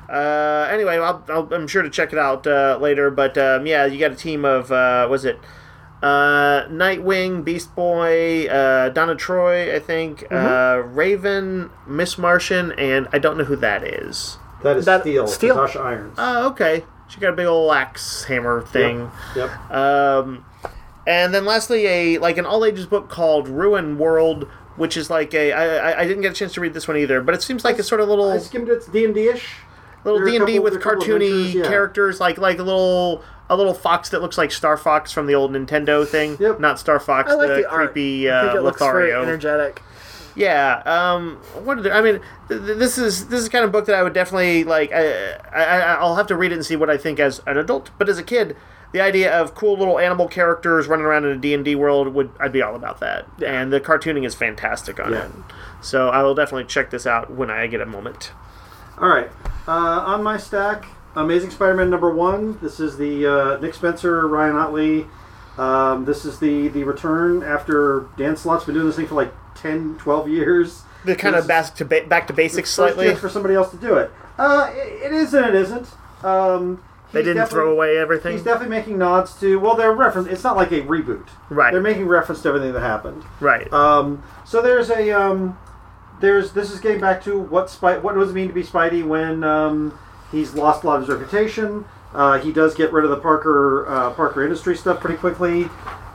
Uh, anyway, I'll, I'll, I'm sure to check it out uh, later. But um, yeah, you got a team of uh, was it uh, Nightwing, Beast Boy, uh, Donna Troy, I think, uh, Raven, Miss Martian, and I don't know who that is. That is That- Steel. Steel. Natasha Irons. Oh, okay. She got a big old axe hammer thing. Yep. Um, and then lastly, a like an all ages book called Ruin World, which is like a I, I I didn't get a chance to read this one either, but it seems like a sort of little I skimmed it. It's D and D-ish. little There are a D and D couple- with there are a couple cartoony adventures, yeah. characters, like like a little a little fox that looks like Star Fox from the old Nintendo thing. Yep. Not Star Fox, I like the, the, art. creepy I think uh, it looks very Lothario. energetic. Yeah. Um. What did I mean? Th- th- this is this is the kind of book that I would definitely like. I, I I'll have to read it and see what I think as an adult. But as a kid, the idea of cool little animal characters running around in a D and D world would I'd be all about that. Yeah. And the cartooning is fantastic on Yeah. it. So I will definitely check this out when I get a moment. All right. Uh, on my stack, Amazing Spider-Man number one. This is the uh, Nick Spencer, Ryan Otley. Um, this is the, the return after Dan Slott's been doing this thing for like ten, twelve years. The kind This of back to ba- back to basics It's first slightly. chance for somebody else to do it. Uh, it, it is and it isn't. Um, They he's didn't definitely- throw away everything. He's definitely making nods to, well, they're reference. It's not like a reboot. Right. They're making reference to everything that happened. Right. Um, so there's a um, there's this is getting back to what Spy, what does it mean to be Spidey when um, he's lost a lot of his reputation. Uh, he does get rid of the Parker uh, Parker Industries stuff pretty quickly.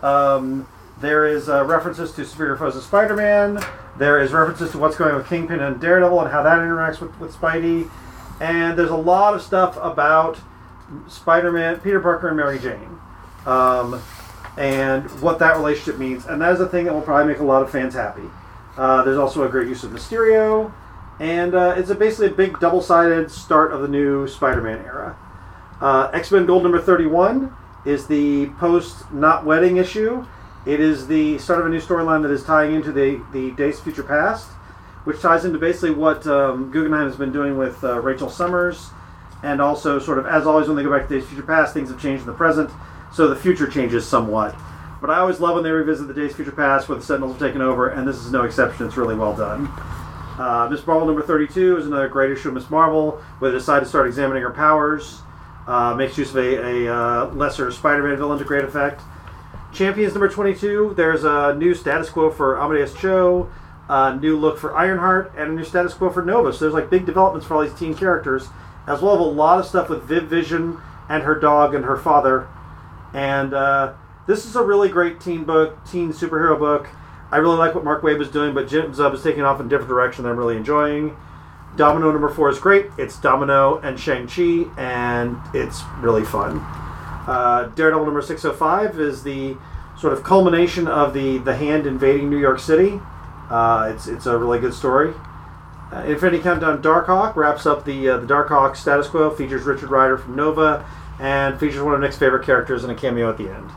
Um, there is uh, references to Superior Foes of Spider-Man. There is references to what's going on with Kingpin and Daredevil and how that interacts with, with Spidey. And there's a lot of stuff about Spider-Man, Peter Parker, and Mary Jane. Um, and what that relationship means. And that is a thing that will probably make a lot of fans happy. Uh, there's also a great use of Mysterio. And uh, it's a basically a big double-sided start of the new Spider-Man era. Uh, X-Men Gold number thirty-one is the post-not wedding issue. It is the start of a new storyline that is tying into the, the Days of Future Past, which ties into basically what um, Guggenheim has been doing with uh, Rachel Summers. And also, sort of, as always, when they go back to Days of Future Past, things have changed in the present, so the future changes somewhat. But I always love when they revisit the Days of Future Past, where the Sentinels have taken over, and this is no exception. It's really well done. Uh, Miss Marvel number thirty-two is another great issue of Miss Marvel, where they decide to start examining her powers. Uh, makes use of a, a uh, lesser Spider-Man villain to great effect. Champions number twenty-two, there's a new status quo for Amadeus Cho, a new look for Ironheart, and a new status quo for Nova. So there's like big developments for all these teen characters, as well as a lot of stuff with Viv Vision and her dog and her father. And uh, this is a really great teen book, teen superhero book. I really like what Mark Waid was doing, but Jim Zub is taking off in a different direction that I'm really enjoying. Domino number four is great. It's Domino and Shang-Chi, and it's really fun. Uh, Daredevil number six oh five is the sort of culmination of the, the Hand invading New York City. Uh, it's it's a really good story. Uh, Infinity Countdown Darkhawk wraps up the uh, the Darkhawk status quo, features Richard Rider from Nova, and features one of Nick's favorite characters in a cameo at the end.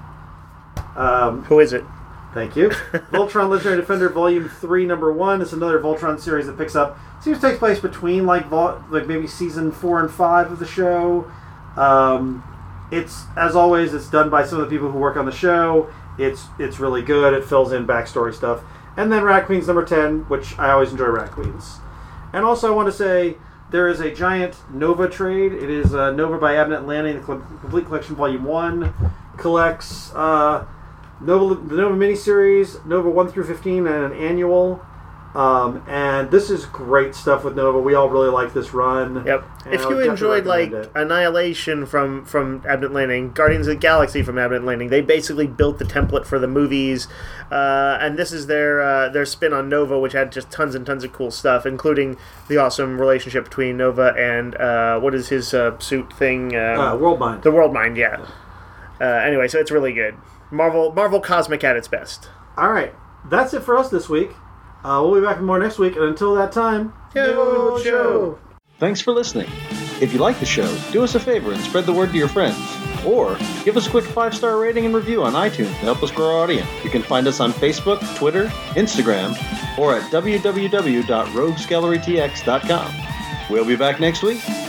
Um, Who is it? Thank you. Voltron Legendary Defender Volume three, Number one. It's another Voltron series that picks up, seems to take place between like Vol- like maybe Season four and five of the show. Um, it's, as always, it's done by some of the people who work on the show. It's it's really good. It fills in backstory stuff. And then Rat Queens Number ten, which I always enjoy Rat Queens. And also I want to say there is a giant Nova trade. It is uh, Nova by Abnett Lanning, the Complete Collection Volume one. Collects... Uh, Nova, the Nova miniseries, Nova one through fifteen, and an annual. Um, and this is great stuff with Nova. We all really like this run. Yep. And If I you would enjoyed definitely like recommend it. Annihilation from from Abnett Lanning, Guardians of the Galaxy from Abnett Lanning, they basically built the template for the movies. Uh, and this is their uh, their spin on Nova, which had just tons and tons of cool stuff, including the awesome relationship between Nova and uh, what is his uh, suit thing? Um, Uh, World Mind. The World Mind, yeah. Uh, anyway, so it's really good. Marvel Marvel Cosmic at its best. All right. That's it for us this week. Uh, we'll be back with more next week. And until that time, Yo, Joe. Thanks for listening. If you like the show, do us a favor and spread the word to your friends. Or give us a quick five-star rating and review on iTunes to help us grow our audience. You can find us on Facebook, Twitter, Instagram, or at w w w dot rogues gallery t x dot com. We'll be back next week.